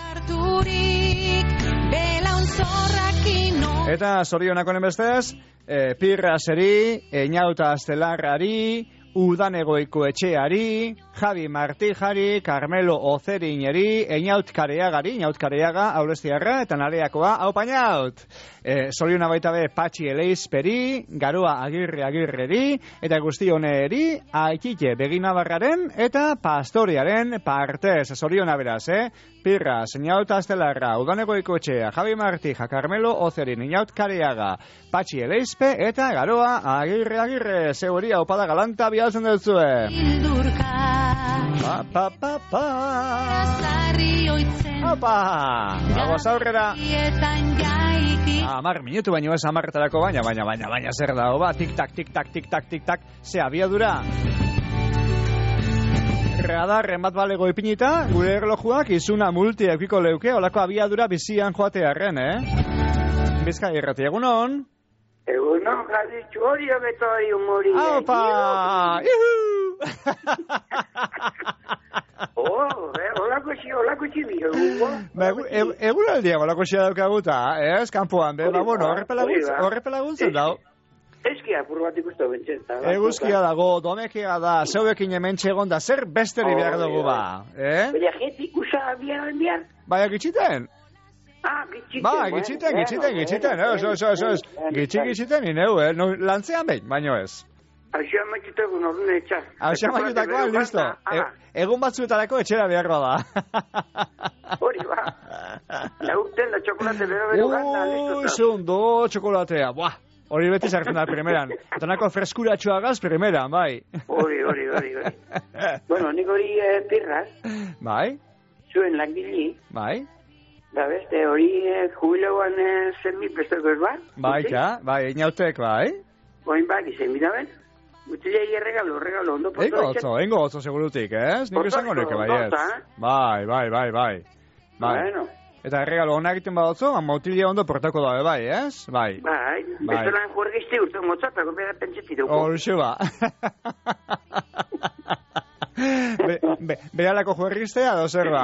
Eta zorionako nenbestez, eh, pirraseri, einauta astelarrari, Udanegoiko etxeari, Javi Martijari, Carmelo Ozerineri, Einaut Kareagari, Einaut Kareaga, Aurestiarra, eta nareakoa, hau painaut. E, Zoriona baita be Patxi Eleizperi, Garoa Agirre Agirreri, eta guzti honeri, Aikite Beginabarraren, eta Pastorearen partez. Zoriona beraz, eh? Pirra, Einaut Astelarra, Udanegoiko etxea, Javi Martija, Carmelo Ozerin, Einaut Kareaga, Patxi Eleizpe, eta Garoa Agirre Agirre, zeuria opada galanta bialtzen dutzue. Pa, pa, pa, pa. Opa! Vamos aurrera. Amar minutu baino ez amarretarako baina, baina, baina, baina zer da, oba, tik-tak, tik-tak, tik-tak, tik-tak, ze abiadura. Radarren bat balego ipinita, gure erlojuak izuna multi eukiko leuke, olako abiadura bizian joatearren, eh? Bizkai errati, egunon? Egunon, jari txorio beto ari humori. Aupa! Ihu! Oh, holako xi, holako xi bi, egun. Egun aldia, holako xi daukaguta, ez, kanpoan, be, ba, bueno, horrepela guntzen dau. Eskia, pur bat ikustu bentzen. Eguzkia dago, domekia da, zeudekin hemen txegon da, zer besteri behar dugu ba, eh? Baina jetik usa biaren bihar? Baina gitxiten? Ah, gitxiten. Ba, gitxiten, gitxiten, gitxiten, ez, ez, ez, ez, gitxik gitxiten ineu, eh, lantzean behin, baino ez. Hauxean maitutako norune etxar. Hauxean maitutakoan, listo. Egun batzuetarako etxera behar da. Hori ba. Laurten da txokolate bero bero ganta, listo. Uy, segundo, txokolatea, buah. hori beti sartzen da primeran. Eta nako freskuratxoagaz primeran, bai. Hori, hori, hori, hori. Bueno, nik hori eh, pirraz. Bai. Zuen langili. Bai. Da beste, hori eh, jubiloan eh, zenbi prestoko ez ba? Bai, ja, bai, inautek, bai. Oin bak, izen bida ben? Mutilei regalo, regalo, ondo porto. Engo otzo, engo otzo segurutik, ez? Nik esango nuke, bai, ez. Bai, bai, bai, bai. Bai. Bueno. Eta regalo honak egiten badotzo, mutilei ondo portako dabe, bai, ez? Bai. Bai, bestolan juergizte urte motzatako, bera pentsetiduko. Horxe ba. Be, be, beralako juerriztea, dozer ba.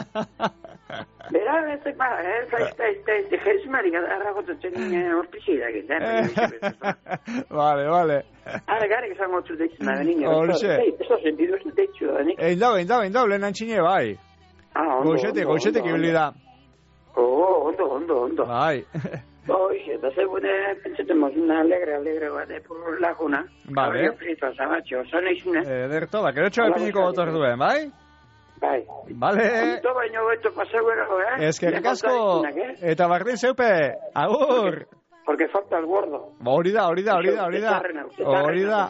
Bera, ez da, ba, ez da, ez da, ez da, ez da, ez marik, arragotzen horpizia da, Vale, vale. Ara, gara, esan gotzu deitzen da, niño. Horxe. Ez da, sentidu, ez da, deitzu da, nik. Egin dau, egin dau, egin dau, lehen antxine, bai. Ah, ondo, goxete, ondo, goxete, kibili da. Oh, ondo, ondo, ondo. Bai. Oixe, eta zegune, pentsatemos, una alegre, alegre bat, por laguna. Vale. Caballo frito, zabatxo, zona izune. Ederto, ba, gero txoa piniko gotor duen, bai? Bai. Vale. Onito baino beto pasauerago, eh? Eskerrik asko, eta bardin zeupe, agur. Porque falta el gordo. Hori da, hori da, hori da, hori da. Hori da.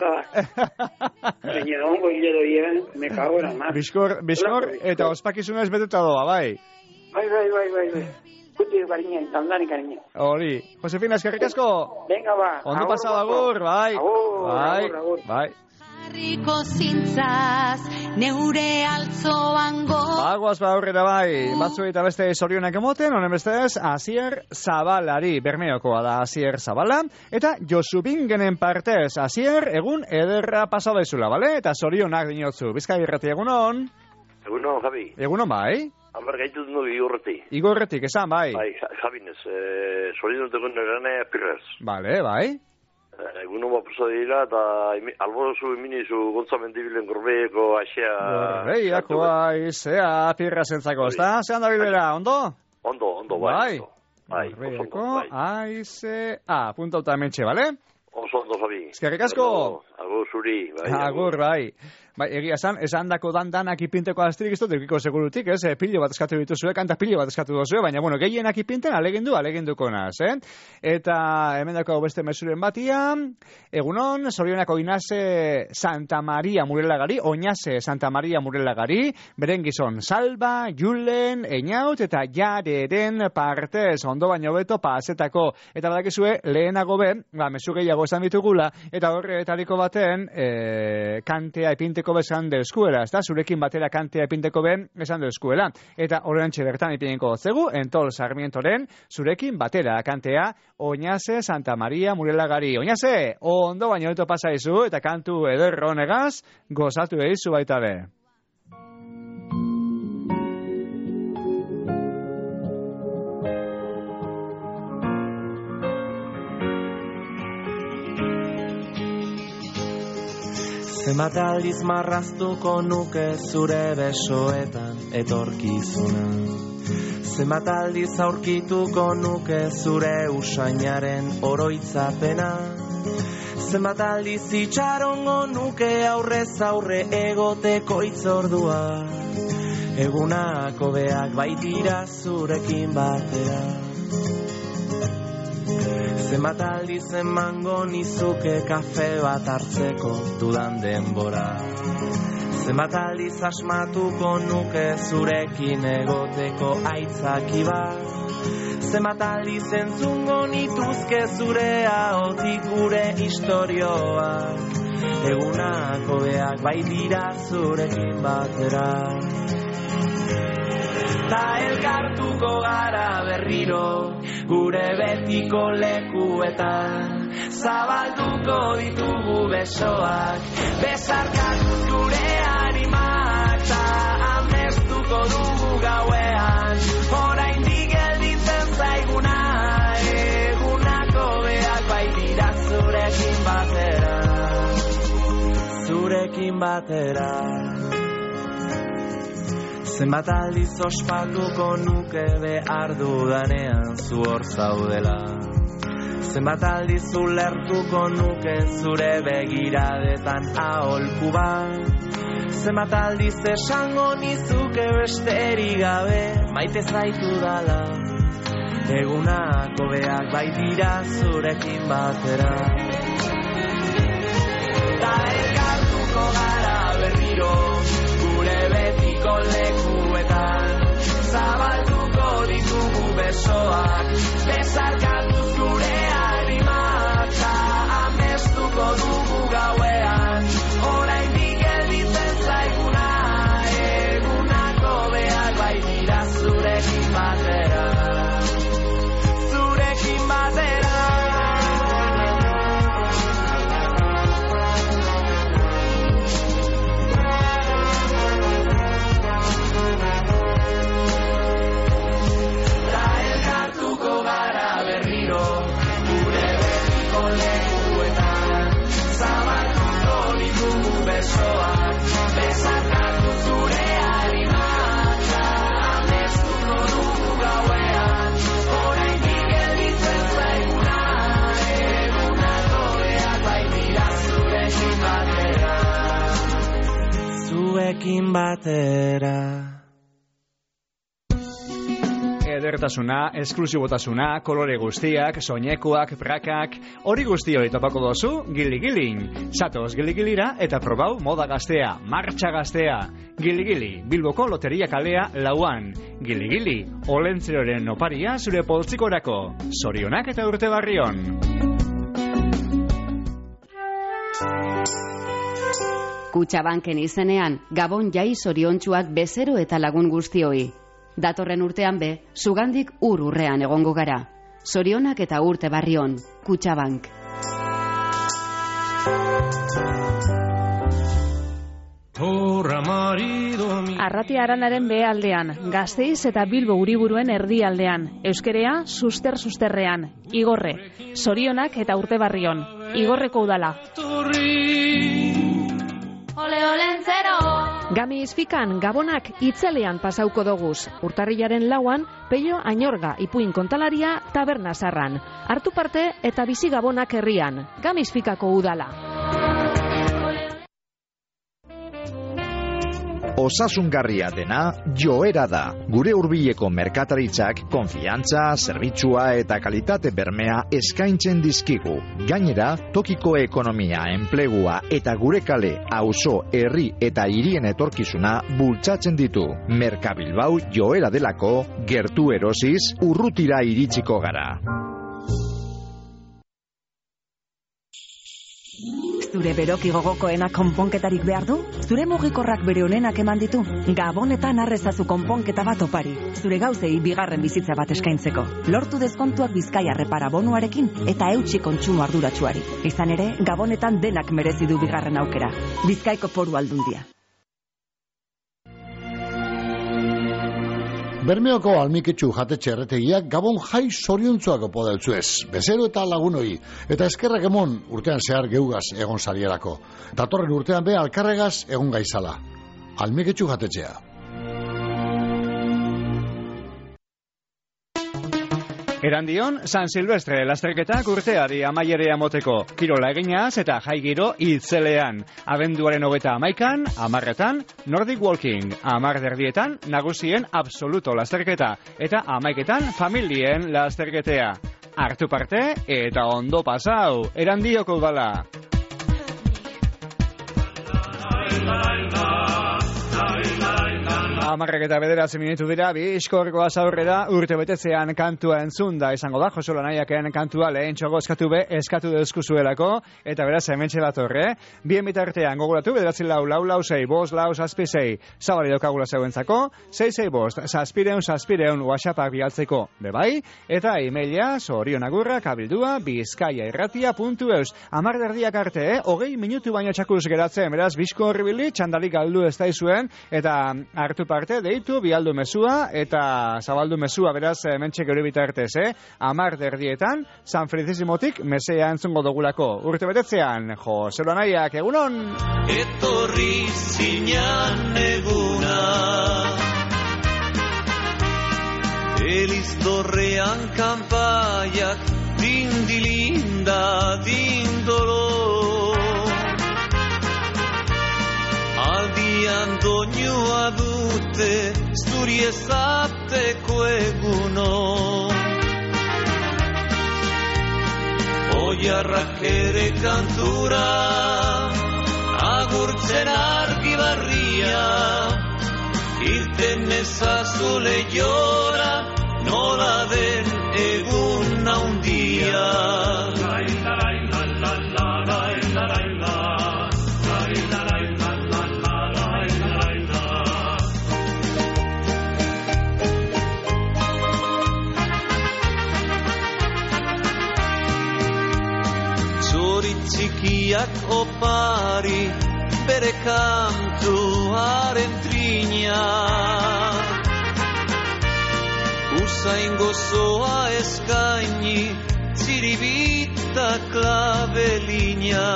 Señor, ongo hile doien, me cago en la mar. Bizkor, bizkor, eta ospakizunez betuta doa, bai? Bai, bai, bai, bai, bai. Kuti cariñen, taldani cariñen. Hori. Josefina, eskerrik asko. Venga, ba. Ondo pasado, agur, bai. Agur, bai, agur, agur. Bai. Harriko zintzaz, neure altzoango. Bagoaz ba aurrera bai, batzu eta beste zorionak emoten, honen bestez, Asier Zabalari, Bermeokoa da Asier Zabala, eta Josubingenen partez, Asier, egun ederra pasadezula, bale? Eta zorionak dinotzu, Bizkai irrati egunon? Egunon, Javi. Egunon bai? Amar gaitu du igorretik. Igorretik, esan bai? Bai, Javinez, eh, zorionak egun erane pirraz. Bale, bai? Egun homa pasa dira, eta alborozu eminizu gontza mendibilen gorbeko aixea... Gorbeiako aizea pirra zentzako, ez da? Zeran da bidera, ondo? Ondo, ondo, bai. Bai, gorbeiako aizea, punta auta mentxe, bale? Oso ondo, Javi. Eskerrik asko! Agur zuri, bai. Agur, bai. Bai, egia esan, esan dako dan-danak ipinteko azterik iztot, eukiko segurutik, ez? Pilo bat eskatu dituzue, kanta pilo bat eskatu duzue, baina, bueno, gehienak ipinten alegindu, aleginduko naz, eh? Eta hemen dako beste mesuren batia, egunon, zorionako Inaze Santa Maria Murelagari, Oñase Santa Maria Murelagari, beren gizon Salva, Julen, Eñaut, eta Jareren partez, ondo baino beto, pasetako, eta badakizue, lehenago ben, ba, mesu gehiago esan ditugula, eta horretariko baten, e, kantea ipinteko bezan de eskuela, ez da, zurekin batera kantea epinteko ben esan de eskuela. Eta horrentxe bertan ipineko zegu, Entol Sarmientoren, zurekin batera kantea Oñase Santa Maria Murelagari. Oñase, ondo baino eto pasa izu, eta kantu ederro honegaz, gozatu eizu baita be. Zenbat aldiz marraztuko nuke zure besoetan etorkizuna. Zenbat aldiz aurkituko nuke zure usainaren oroitzapena. Zenbat aldiz itxarongo nuke aurrez aurre egoteko itzordua. Egunak hobeak baitira zurekin batera. Zenbat aldiz emango nizuke kafe bat hartzeko dudan denbora. Zenbat aldiz asmatuko nuke zurekin egoteko aitzaki bat. Zenbat aldiz entzungo nituzke zure ahotik gure istorioak. Egunak hobeak baitira zurekin batera. Ta elkartuko gara berriro, gure betiko lekuetan. Zabalduko ditugu besoak, besarkatuz gure animak. Ta amestuko dugu gauean, oraindik gelditzen zaiguna. Egunako beak baitira zurekin batera, zurekin batera. Zenbat aldiz ospatuko nuke behar dudanean zu hor zaudela. Zenbat aldiz ulertuko nuke zure begiradetan aholku bat. Zenbat aldiz esango nizuke besterik gabe maite zaitu dala. Egunak hobeak baitira zurekin batera. Ta elkartuko gara berriro, gure betiko lekuetan. Zabalduko ditugu besoak, bezarkatuz gure harimak, ta amestuko dugu gauean, oraindik gelditzen zaiguna, egunako behar baitira zurekin batera, zurekin batera. Zuekin batera. Edertasuna, esklusibotasuna, kolore guztiak, soinekoak, prakak, hori guzti hori topako dozu Gili-Gilin. Zatoz Gili-Gilira eta probau moda gaztea, martxa gaztea. Gili-Gili, Bilboko loteria kalea lauan. Gili-Gili, olentzeroren oparia zure poltsikorako. Zorionak eta urte barrion. Kutxabanken izenean, Gabon jai zoriontsuak bezero eta lagun guztioi. Datorren urtean be, zugandik ur urrean egongo gara. Zorionak eta urte barrion, Kutxabank. Arratia Aranaren behealdean, Gasteiz eta Bilbo hiriburuen erdialdean, euskerea suster-susterrean, Igorre, zorionak eta urte barrion, Igorreko udala. Ole olentzero! Gami izfikan, Gabonak itzelean pasauko doguz. Urtarrilaren lauan, Peio Añorga ipuin kontalaria taberna zarran. Hartu parte eta bizi Gabonak herrian. Gami izfikako udala. Osasungarria dena joera da. Gure hurbileko merkataritzak konfiantza, zerbitzua eta kalitate bermea eskaintzen dizkigu. Gainera, tokiko ekonomia, enplegua eta gure kale, auzo, herri eta hirien etorkizuna bultzatzen ditu. Merkabilbau joera delako, gertu erosiz, urrutira iritsiko gara. Zure beroki gogokoena konponketarik behar du? Zure mugikorrak bere honenak eman ditu? Gabonetan arrezazu konponketa bat opari. Zure gauzei bigarren bizitza bat eskaintzeko. Lortu dezkontuak Bizkaia Repara bonuarekin eta eutsi kontsumo arduratsuari. Izan ere, Gabonetan denak merezi du bigarren aukera. Bizkaiko Foru Aldundia. Bermeoko almiketxu jatetxe erretegiak Gabon jai zoriontzuako podeltzuez, bezero eta lagunoi, eta eskerrak emon urtean zehar geugaz egon zarierako. Datorren urtean be alkarregaz egon gaizala. Almiketxu jatetxea. Erandion, San Silvestre lasterketak urteari amaierea moteko. Kirola eginaz eta jai giro itzelean. Abenduaren hogeta amaikan, amarretan, Nordic Walking. Amar derdietan, nagusien absoluto lasterketa. Eta amaiketan, familien lasterketea. Hartu parte eta ondo pasau. Erandioko udala. Amarrak eta bederatzi minutu dira, bizkorko azaurrera urte betetzean kantua entzunda izango da, Josu Lanaiaken kantua lehen txogo eskatu be, eskatu deuskuzuelako, eta beraz hemen txelatorre. Bien bitartean gogoratu, bederatzi lau, lau, lau, zei, bost, lau, zazpi, zei, zabali daukagula zeuentzako, zei, zei, bost, zazpireun, zazpireun, whatsappak bialtzeko, bebai, eta e-maila, zorionagurra, kabildua, bizkaia irratia puntu eus. Amar derdiak arte, eh? Hogei minutu baino txakuz geratzen, beraz, bizko horribili, txandalik galdu ez daizuen, eta hartu parte, deitu, bialdu mezua, eta zabaldu mezua, beraz, mentxek hori bitartez, eh? Amar derdietan, San Francisimotik mesea entzungo dogulako. Urte betetzean, Jose Lanaiak, egunon! Etorri zinan eguna Eliztorrean kanpaiak dindilinda dindolo Aldian doinua dute zuri ezapteko eguno Oiarrak ere kantura, agurtzen argi barria, irten ezazu lehiora, nola den egun naundia. Txikiak opari bere kantuaren trina, usain gozoa eskaini ziribita klabelina.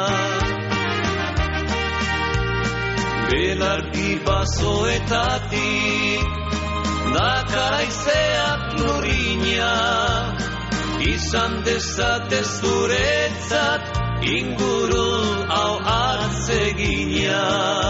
Belardi basoetatik dakaraizeak lurina, izan dezatez zuretzat inguru hau atzegina.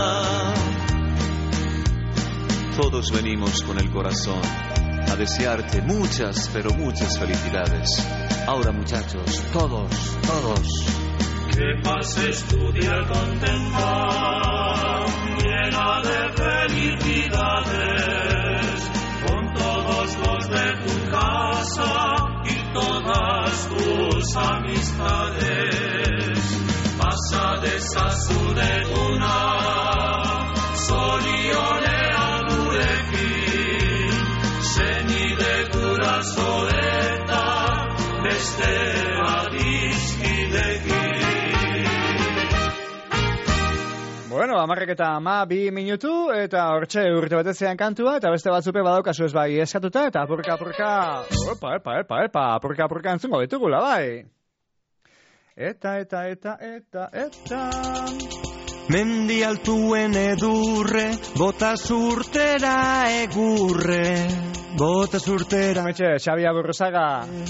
Todos venimos con el corazón a desearte muchas, pero muchas felicidades. Ahora, muchachos, todos, todos. Que pases tu día contenta, llena de felicidades, con todos los de tu casa y todas tus amistades. Pasa desazureguna, zorionean gurekin, zenide guraso eta beste adiskidekin. Bueno, amarrek eta ama bi minutu, eta hortxe urte betetzean kantua, eta beste batzupe badaukazu ez bai eskatuta, eta apurka, apurka, opa, epa, epa, epa, apurka, apurka entzungo ditugula, bai. Eta, eta, eta, eta, eta... Mendi altuen edurre, bota zurtera egurre, bota zurtera... Metxe, Xabi Aburruzaga...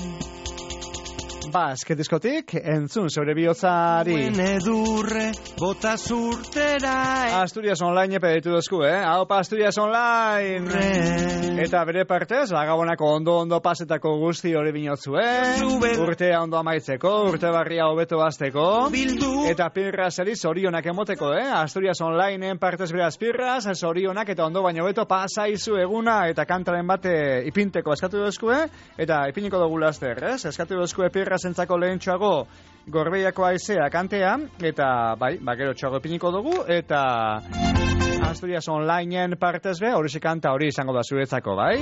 Basket diskotik, entzun zure bihotzari. Edurre, bota zurtera... Asturias Online epe ditu dozku, eh? Haupa Asturias Online! Re. Eta bere partez, Gabonako ondo-ondo pasetako guzti hori binotzu, eh? Urtea ondo amaitzeko, urte barria hobeto bazteko. Bildu. Eta pirrazeri zorionak emoteko, eh? Asturias Onlineen partez beraz pirraz, zorionak eta ondo baino beto pasaizu eguna eta kantaren bate ipinteko eskatu dozku, eh? Eta ipiniko dugu laster, eh? Eskatu dozku pirraz zentzako lehentxoago Gorbeiako aizea kantea, eta bai, bakero txago epiniko dugu, eta Asturias Onlineen partez be, hori kanta hori izango da zuretzako, bai?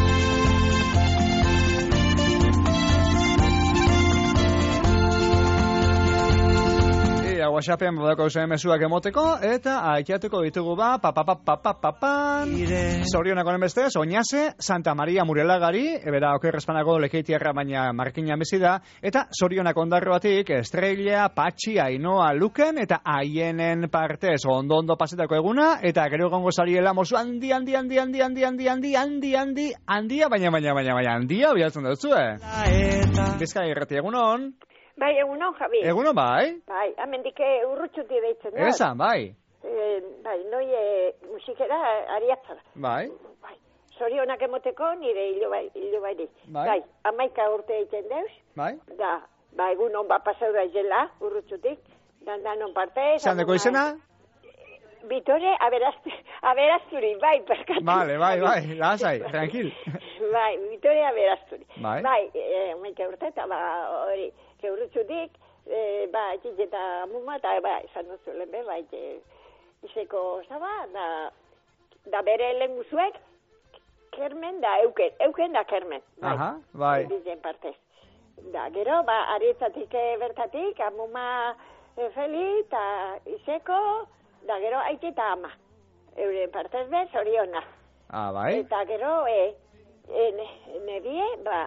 WhatsAppean badako eusen mezuak emoteko, eta aikiatuko ditugu ba, papapapapapan, zorionak honen bestez, Oñase, Santa Maria Murelagari, ebera okerrezpanago lekeitiarra baina markina bezida, eta zorionak ondarro batik, Estrella, Patxi, Ainoa, Luken, eta Aienen partez, ondo-ondo pasetako eguna, eta gero gongo zariela mozu handi, handi, handi, handi, handi, handi, handi, handi, handi, handia, baina, baina, baina, baina, handia, bialtzen dutzu, eh? Bizkai irrati egunon. Bai, egunon, Javi. Egunon, bai. Bai, amendike urrutxuti deitzen, no? Esan, bai. Eh, bai, noi e, musikera ariatzara. Bai. Bai, zorionak emoteko nire hilo bai, hilo bai. Bai. Bai, amaika urte egiten deuz. Bai. Da, ba, egunon ba pasau da izela, urrutxutik. Dan, danon parte. Zandeko izena? Bitore, aberazturi, aberazturi, bai, perkatu. Vale, bai, bai, lasai, tranquil. Bai, Bitore aberazturi. Bai. Bai, e, amaika urte eta ba, hori... Eurutxutik, e, ba, txik eta muma, eta, ba, esan duzu lehen be, ba, izeko, zaba, da, da bere lehen guzuek, kermen da euken, euken da kermen. Bai, aha, bai. Bizen partez. Da, gero, ba, arietzatik bertatik, amuma e, feli, eta izeko, da, gero, aiti eta ama. Euren partez be, zoriona. Ah, bai. Eta gero, e, e, ne, nebie, ba,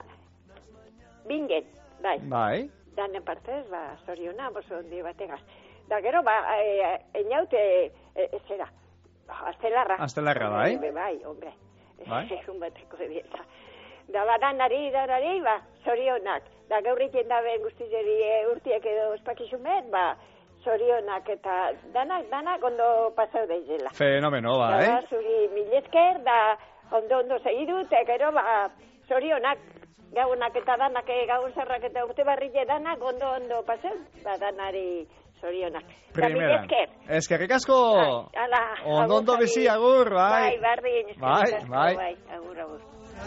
bingen, bai. Bai. Danen partez, ba, zoriona, boso ondi bategaz. Da, gero, ba, e, eniaute, e, e, zera, astelarra. Astelarra, bai. Bai, bai, hombre. Bai. Egun bateko dieta. Da, ba, danari, danari, ba, zorionak. Da, gaurriken da ben guztizeri e, urtiek edo ospakizumet, ba, zorionak eta danak, danak ondo pasau daizela. Fenomeno, bai. Da, ba, zuri milezker, da, ondo, ondo segidu, eta gero, ba, Zorionak, gaunak eta danak, gaun zerrak eta urte barrile danak, ondo, ondo, pasen, ba, danari zorionak. Primera. Esker. Eskerrik asko. Ala, ondo, ondo bizi, agur, bai. Bai, bardin. Bai, bai. Bai, agur, agur.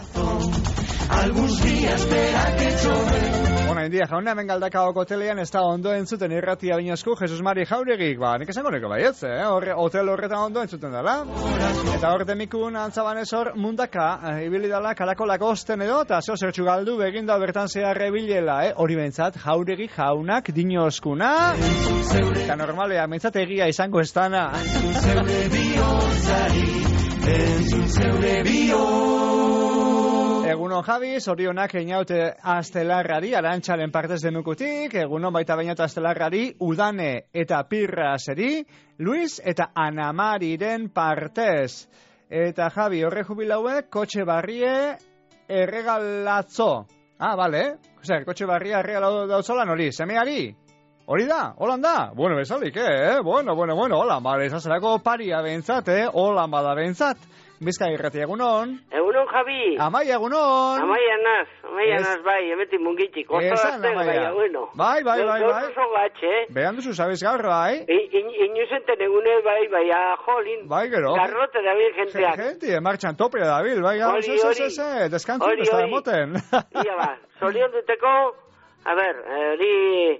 Alguns días verá que chove. Bona, india, jauna, hemen galdakao hotelean ez da ondo entzuten irratia binozku Jesus Mari Jauregik, ba, nik esango neko baietz, eh? Horre, hotel horretan ondo entzuten dela. Eta hor demikun antzabanez hor mundaka, eh, ibili dala karakolak osten edo, eta zeo zertxu galdu beginda bertan zeharre bilela, eh? Hori bentsat, Jauregik jaunak dinozkuna, eta normalea, bentsat egia izango ez dana. Entzun zeure bihotzari, entzun zeure bihotzari. Egunon Javi, zorionak einaute astelarrari, Arantxalen partez denukutik, egunon baita bainatu astelarrari, Udane eta Pirraseri, Luis eta Anamariren partez. Eta Javi, horre jubilauek, kotxe barrie erregalatzo. Ah, bale, zer, kotxe barria erregalatzo dautzolan hori, semeari? Hori da, holan da? Bueno, bezalik, eh? Bueno, bueno, bueno, holan, bale, esazerako paria bentzat, eh? Holan bada bentzat. Bizkai irrati, egunon. Egunon, Javi. Amaia, egunon. Amaia naz, amaia es... naz, bai, emetik mungitxik. Esan, amaia. Bueno. Bai, bai, bai, bai. Oso gatxe. Behan duzu, sabes gaur, bai. Inuzenten egune, bai, bai, jolin. Bai, gero. Garrote dabil jenteak. Gente, martxan topera dabil, bai, gau, ze, ze, ze, deskantzu, ez da emoten. Ia, ba, zorion duteko, a ber, hori,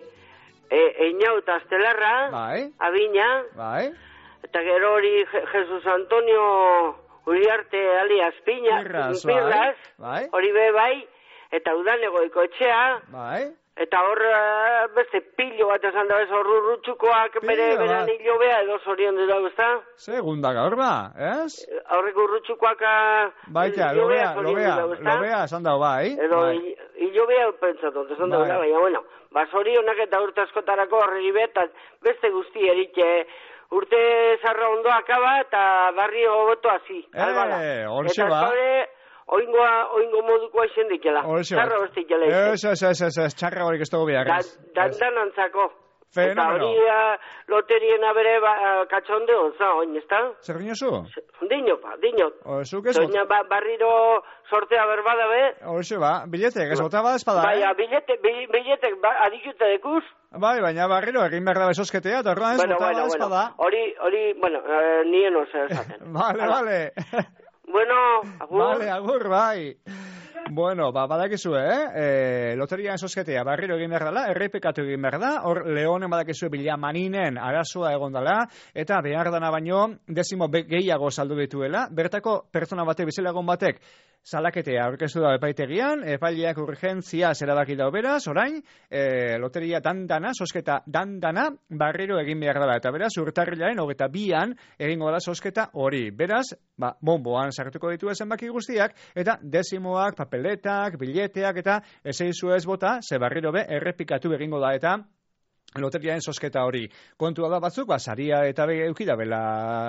einau eta astelarra, bai. Abina, bai. Eta gero hori Jesus Antonio Uriarte alias Piña, Pirras, bai, hori be bai, eta Udaneko ikotxea, bai, eta hor beste pillo bat esan da bez hor urrutxukoak bere beran hilo beha edo zorion dira, ezta? Segunda gaur ba, ez? Horreko urrutxukoak baita, lobea, lobea, lobea esan da, bai. Edo hilo beha pentsatu, esan da, baina, bueno, ba zorionak eta urte askotarako horregi betan, beste guzti erik, urte zarra ondo akaba eta barri gogoto hazi. Eh, horxe ba. Eta zore, oingoa, oingo modukoa izen dikela. Horxe ba. Txarra hortik jela izen. Ez, ez, ez, ez, ez, txarra horik ez dugu biak. Dandan antzako. Fenomeno. Eta hori loteriena bere katxonde onza, oin, ez da? Zer dinozu? Dino, pa, dino. Zuk ez? Doina barriro sortea berbada be. Horxe ba, biletek, ez bota bada espada, eh? Baina, biletek, biletek, adikute dekuz. Bai, baina barriro egin behar da bezosketea, eta orduan ez bueno, bota bueno, bada espada. Bueno, hori, hori, bueno, eh, nien oso esaten. Vale, vale. Bueno, agur. Vale, agur, bai. Bueno, ba, badakizue, eh? E, loteria esosketea barriro egin behar dela, errepekatu egin behar da, hor leonen badakizue bilamaninen arazoa egon dela, eta behar dana baino dezimo gehiago saldu dituela, bertako pertsona batek, bizilagun batek, salaketea aurkeztu da epaitegian, epaileak urgentzia zerabaki da beraz, orain, e, loteria dandana, sosketa dandana, barriro egin behar dela, eta beraz, urtarrilaren hogeita bian egingo da sosketa hori. Beraz, ba, bomboan sartuko ditu zenbaki guztiak, eta dezimoak, papeletak, bileteak, eta ezeizu ez bota, ze barriro be, errepikatu egingo da, eta loteriaren sosketa hori. Kontua da batzuk, ba, saria eta bege eukida bela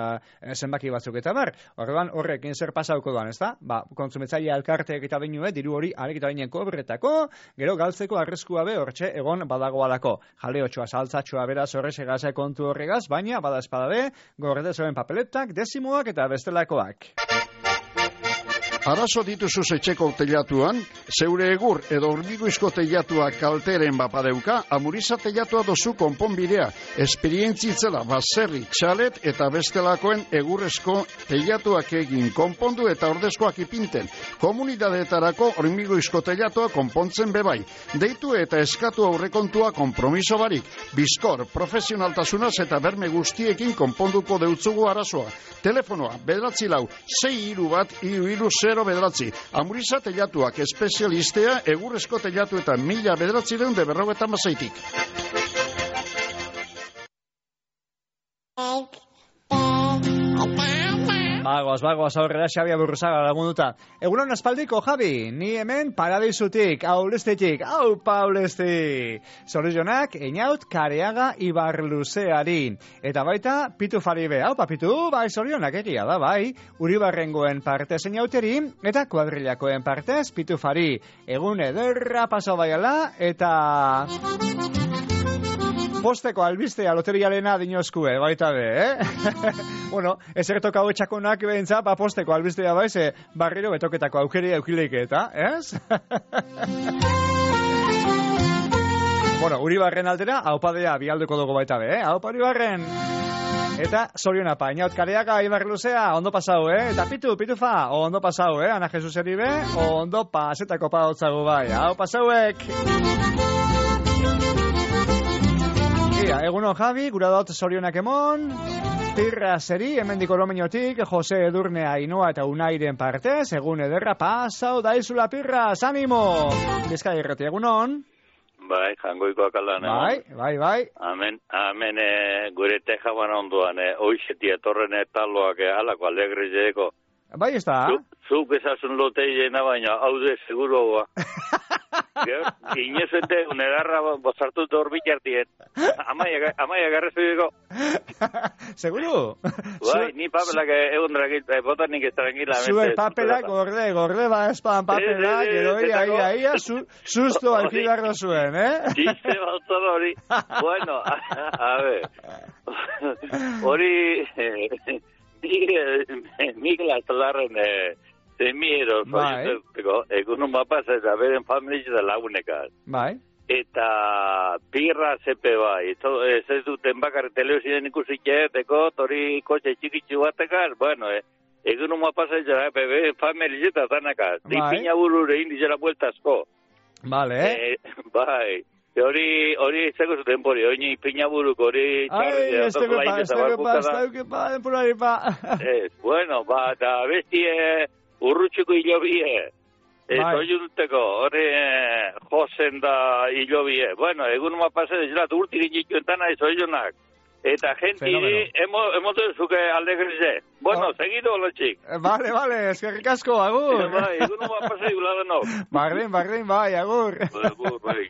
zenbaki batzuk eta bar. Horrean horrekin zer pasauko doan, ez da? Ba, kontsumetzaile alkarteek eta binue, diru hori arek eta binen kobretako, gero galtzeko arreskua be hortxe egon badagoalako. Jaleotxoa, saltzatxoa beraz horrexegaz kontu horregaz, baina bada espada be, gordete zoen papeletak, dezimoak eta bestelakoak. Arazo dituzu etxeko teilatuan, zeure egur edo hormiguizko teilatua kalteren bapadeuka, Amuriza teilatua dozu konponbidea, esperientzitzela baserri, txalet eta bestelakoen egurrezko teilatuak egin konpondu eta ordezkoak ipinten. Komunidadeetarako hormiguizko teilatua konpontzen bebai. Deitu eta eskatu aurrekontua konpromiso barik. Bizkor, profesionaltasunaz eta berme guztiekin konponduko deutzugu arazoa. Telefonoa, bederatzi lau, sei hiru bat, hiru hiru zero bederatzi. Amuriza teilatuak espezialistea, egurrezko teilatuetan mila bederatzireun de berrogetan bazaitik. Bagoaz, bagoaz, aurrera Xabi Aburruzaga lagunduta. Egunon aspaldiko, Javi, ni hemen paradisutik, aulestetik, au paulesti. Zorionak, einaut, Kareaga Ibarluzeari. Eta baita, Pitu Faribe, hau papitu, bai zorionak egia da, bai. Uribarrengoen partez einauteri, eta kuadrilakoen partez, Pitu Fari. Egun ederra paso baiala, eta... posteko albistea loterialena dinozkue, baita be, eh? Bueno, ez erretok hau etxakonak behintza, ba posteko albistea baiz, e, barriro betoketako aukeria eukileik eta, ez? Bueno, Uribarren aldera, haupadea bialduko dugu baita be, eh? Haupa Uribarren! Eta zoriona pa, inaut kareaka Ibar Luzea, ondo pasau, eh? Eta pitu, pitufa, ondo pasau, eh? Ana Jesus eribe, ondo pasetako pa hotzago bai, hau pasauek! Ia, egunon Javi, gura dut zorionak emon, Pirra zeri, hemendiko Romeñotik, Jose Edurne Ainoa eta Unairen partez, egun ederra pasau daizula Pirra, zanimo! Bizkai erreti, egunon? Bai, jangoikoak aldan, bai, bai, bai. Amen, amen, e, gure tejaban onduan, e, oixeti etorren etaloak e, alako alegrizeko. Bai, ez da? Zuk ezasun loteilena baina, hau de seguroa. Inezuete, unegarra bozartu dorbit jartien. Amaia garrezu digo. Seguro? Bai, ni papelak egun dragit, botanik ez tranquila. Zue papelak gorde, gorde ba espan papelak, edo ia, ia, ia, susto alkilardo zuen, eh? Txiste baltzor hori. Bueno, a ver, hori... Mikel Astalarren zemiero zoizerteko, egun mapaz ez aberen familiz da lagunekaz. Bai. Eta Pirra zepe bai. Ez ez duten bakar telebizien ikusitxeeteko, tori kotxe txikitzu batekaz, bueno, eh, egun mapaz ez da, bebe familiz eta zanakaz. Di pina burure indizela bueltazko. Vale, eh? Bai. Hori, hori izango zuten pori, hori pinaburuko, hori txarri... Ai, ez teko pa, ez teko pa, ez teko pa, denporari pa. Ez, bueno, ba, eta bestie urrutxuko hilobie. Ez, hori duteko, hori josen da hilobie. Bueno, egun ma pasa dezilat, urtirin jituentana ez hori jonak. Eta genti, emotu zuke alegrize. Bueno, seguido, lotxik. Vale, vale, eskerrik asko, agur. Bai, egun ma pasa igualado. Bardin, bardin, bai, agur. Agur, bai.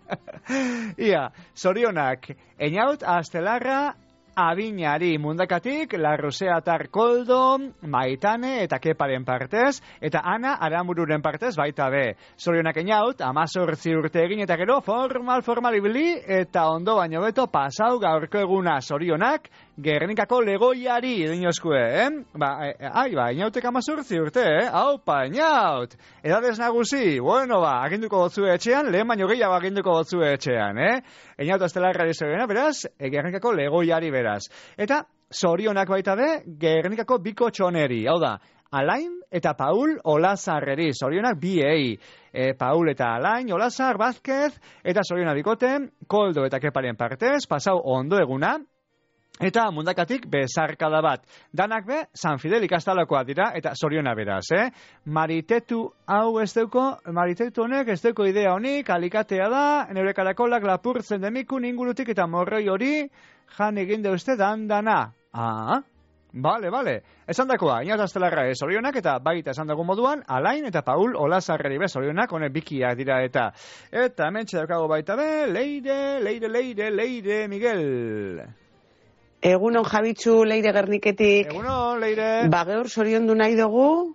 Ia, zorionak, einaut astelarra Abinari mundakatik, Larruseatar Koldo, Maitane eta Keparen partez, eta Ana Aramururen partez baita be. Zorionak einaut, amazortzi urte egin eta gero formal formal ibili, eta ondo baino beto pasau gaurko eguna zorionak, Gernikako legoiari dinozkue, eh? Ba, ai, ba, inautek amazortzi urte, eh? Aupa, inaut! Edadez nagusi, bueno, ba, aginduko gotzue etxean, lehen baino gehiago aginduko gotzue etxean, eh? Inaut astelarra dizoena, beraz, Gernikako legoiari beraz. Eta, zorionak baita be, Gernikako biko txoneri, hau da, Alain eta Paul Olazarreri, zorionak biei. E, Paul eta Alain, Olazar, Vázquez, eta zorionak bikote, Koldo eta Keparen partez, pasau ondo eguna, eta mundakatik bezarkada bat. Danak be, San Fidel ikastalakoa dira, eta zoriona beraz, eh? Maritetu hau ez deuko, Maritetu honek ez deuko idea honik, alikatea da, neure karakolak lapurtzen demikun ingurutik eta morroi hori, jan egin deuzte dandana. Ah, bale, bale. Esan dakoa, inaut astelarra ez zorionak, eta baita esan dago moduan, Alain eta Paul Olazarreri be zorionak, honek bikiak dira eta. Eta mentxe daukago baita be, leire, leire, leire, leire, Miguel. Egunon Jabitzu, Leire Gerniketik. Egunon, Leire. Ba, geur zoriondu nahi dugu,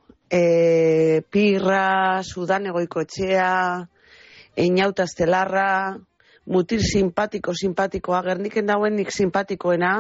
e, Pirra, Sudan egoiko etxea, Einaut astelarra, mutil simpatiko, simpatikoa, Gerniken dauen nik simpatikoena,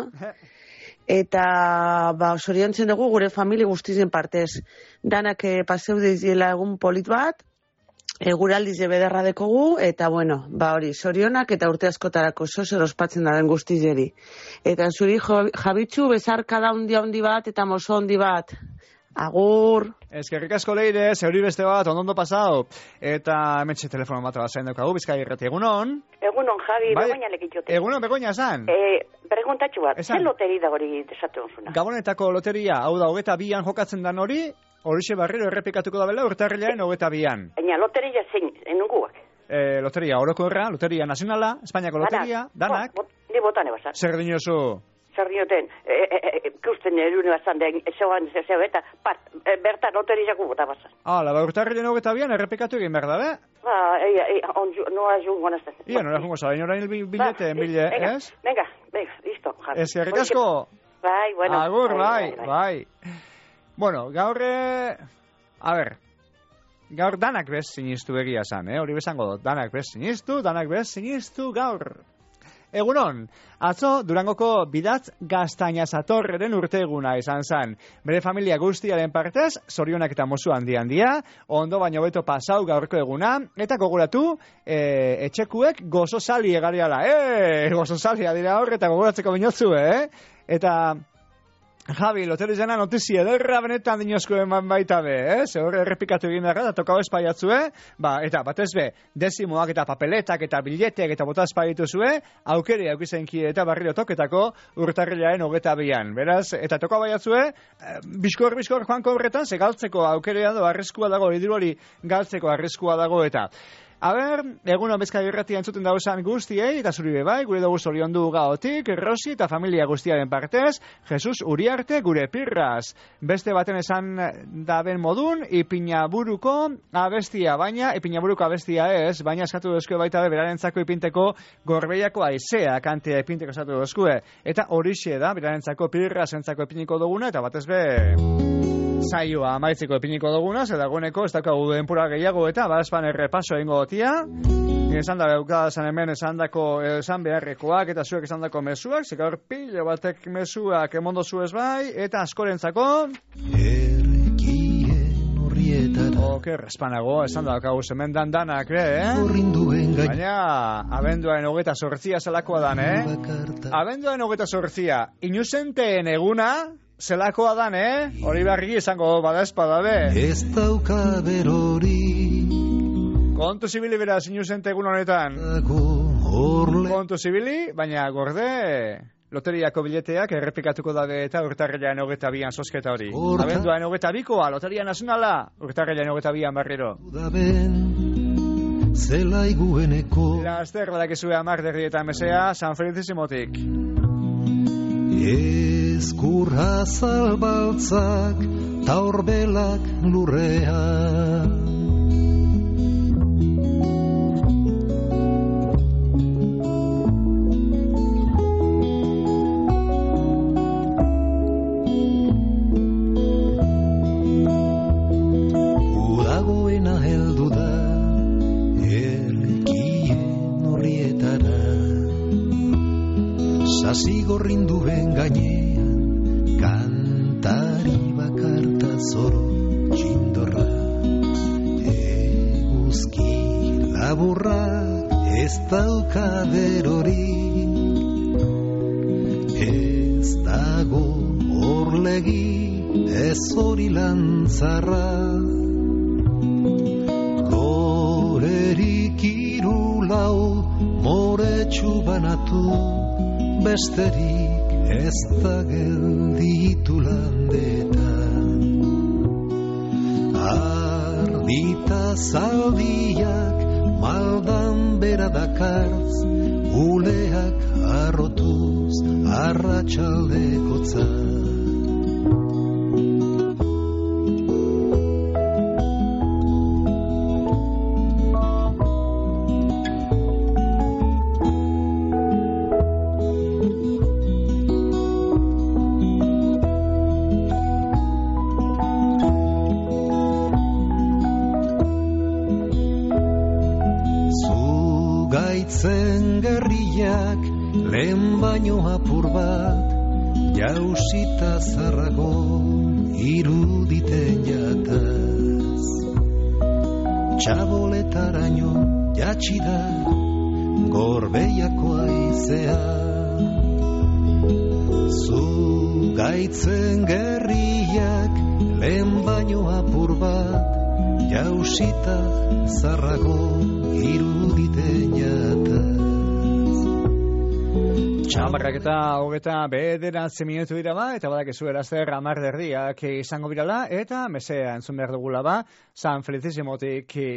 eta ba, zoriontzen dugu gure famili guztien partez. Danak e, paseu deiziela egun polit bat, eguraldiz bederra dekogu, eta bueno, ba hori, zorionak eta urte askotarako zozer ospatzen da den guztizeri. Eta zuri Jabitzu, bezarka da hundi handi bat, eta mozo handi bat. Agur. Eskerrik asko Leire, zeuri beste bat, ondo pasau. Eta hementxe telefono bat bazain daukagu, Bizkai irrati, egunon? Egunon, Javi, bai, Begoña lekitxote. Egunon, Begoña, esan? Eh, preguntatxu bat, zer loteri da hori desatu onzuna? Gabonetako loteria, hau da, hogeta bian jokatzen dan hori, horixe barriro errepikatuko da bela, urtarrilaen hogeta bian. Baina, loteria zein, enunguak? Eh, loteria orokorra, loteria nazionala, Espainiako loteria, danak. Bo, bo, ni botane bazan. Zer dinozu? Zer dinoten, e, e, e, kusten erune bazan, zeuan zeu eta pat, e, bertan loteriako bota bazan. Hala, ba, urtarrilaen hogeta bian errepikatu egin behar da, be? Ba, eia, eia, noa jungo nazten. Ia, nola jungo zara, inorain bilete, bile, ez? Venga, venga, listo. Eskerrik asko. Bai, bueno. Agur, bai, bai. Bueno, gaur, a ber, gaur danak bez sinistu egia zan, eh? Hori bezango dut, danak bez sinistu, danak bez sinistu gaur. Egunon, atzo Durangoko Bidatz Gaztainazatorren urteguna izan zen. Bere familia guztiaren partez, zorionak eta mozu handi handia, ondo baino beto pasau gaurko eguna, eta gogoratu, e, etxekuek gozosali egariala. E, gozosalia dira hor, eta gogoratzeko binotzu, eh? Eta... Javi, loteri zena notizia ederra benetan dinozko eman baita be, eh? Ze horre errepikatu egin daga, da tokau espaiatzue, ba, eta batez be, desimoak eta papeletak eta biletek eta bota espaiatu zue, aukeri aukizenki eta barrio toketako urtarrilaren hogeta bian. Beraz, eta tokau baiatzue, eh, biskor, biskor joanko horretan, ze galtzeko aukerea do, arriskua dago, idiru hori galtzeko arriskua dago eta... Aber, egun bezka irratia entzuten dauzan guztiei, eta zuri bebai, gure dugu zorion du gaotik, Rosi eta familia guztiaren partez, Jesus Uriarte gure pirraz. Beste baten esan daben modun, ipinaburuko abestia, baina, ipinaburuko abestia ez, baina eskatu dozkue baita be, berarentzako ipinteko gorbeiako aizea kantea ipinteko eskatu dozkue. Eta horixe da, berarentzako pirraz entzako ipiniko duguna, eta batez be... saioa amaitzeko epiniko duguna, ze dagoeneko ez daukagu denpura gehiago eta bazpan errepaso egingo gotia. Esan da beukadazan hemen esan dako esan beharrekoak eta zuek esan dako mesuak, ze gaur pilo batek mesuak emondo zu ez bai, eta askorentzako... Oker, espanago, esan da daukagu zemen dandanak, eh? Baina, abenduaren hogeta sortzia zelakoa dan, eh? Abenduaren hogeta sortzia, inuzenteen eguna... Zelakoa dan, eh? Hori barri izango bada espada, be. Ez dauka berori. Kontu zibili beraz inuzente egun honetan. Kontu zibili, baina gorde, loteriako bileteak errepikatuko dabe eta urtarrilaren hogeta bian sosketa hori. Abenduaren hogeta bikoa, loteria nazionala, urtarrilaren hogeta bian barriro. Zelaigueneko. Laster badakizue amar derri eta mesea, San Felicissimotik. Ezkurra zalbaltzak taurbelak lurrean. Udagoena heldu da elkien horrietara. Sazigorrinduen gainean kantari bakarta zoro txindorra. Eguzki laburra ez dauka berori. Ez dago orlegi ez hori lantzarra. Gorerik irulau moretsu banatu. Besterik ez da gelditu landetan. Ardita zaldiak maldan bera dakartz, uleak arrotuz arratsaldekotzat. Lehen baino apur bat, jausita zarrago iruditen jataz. Txaboletaraino jatxida gorbeiako aizea. Zu gaitzen gerriak lehen baino apur bat, jausita zarrago iruditen jataz. Hamarrak eta hogeta bederatzi minutu dira ba, eta badak ezu erazter hamar derdiak izango birala, eta mesea entzun behar dugula ba, San Felicissimotik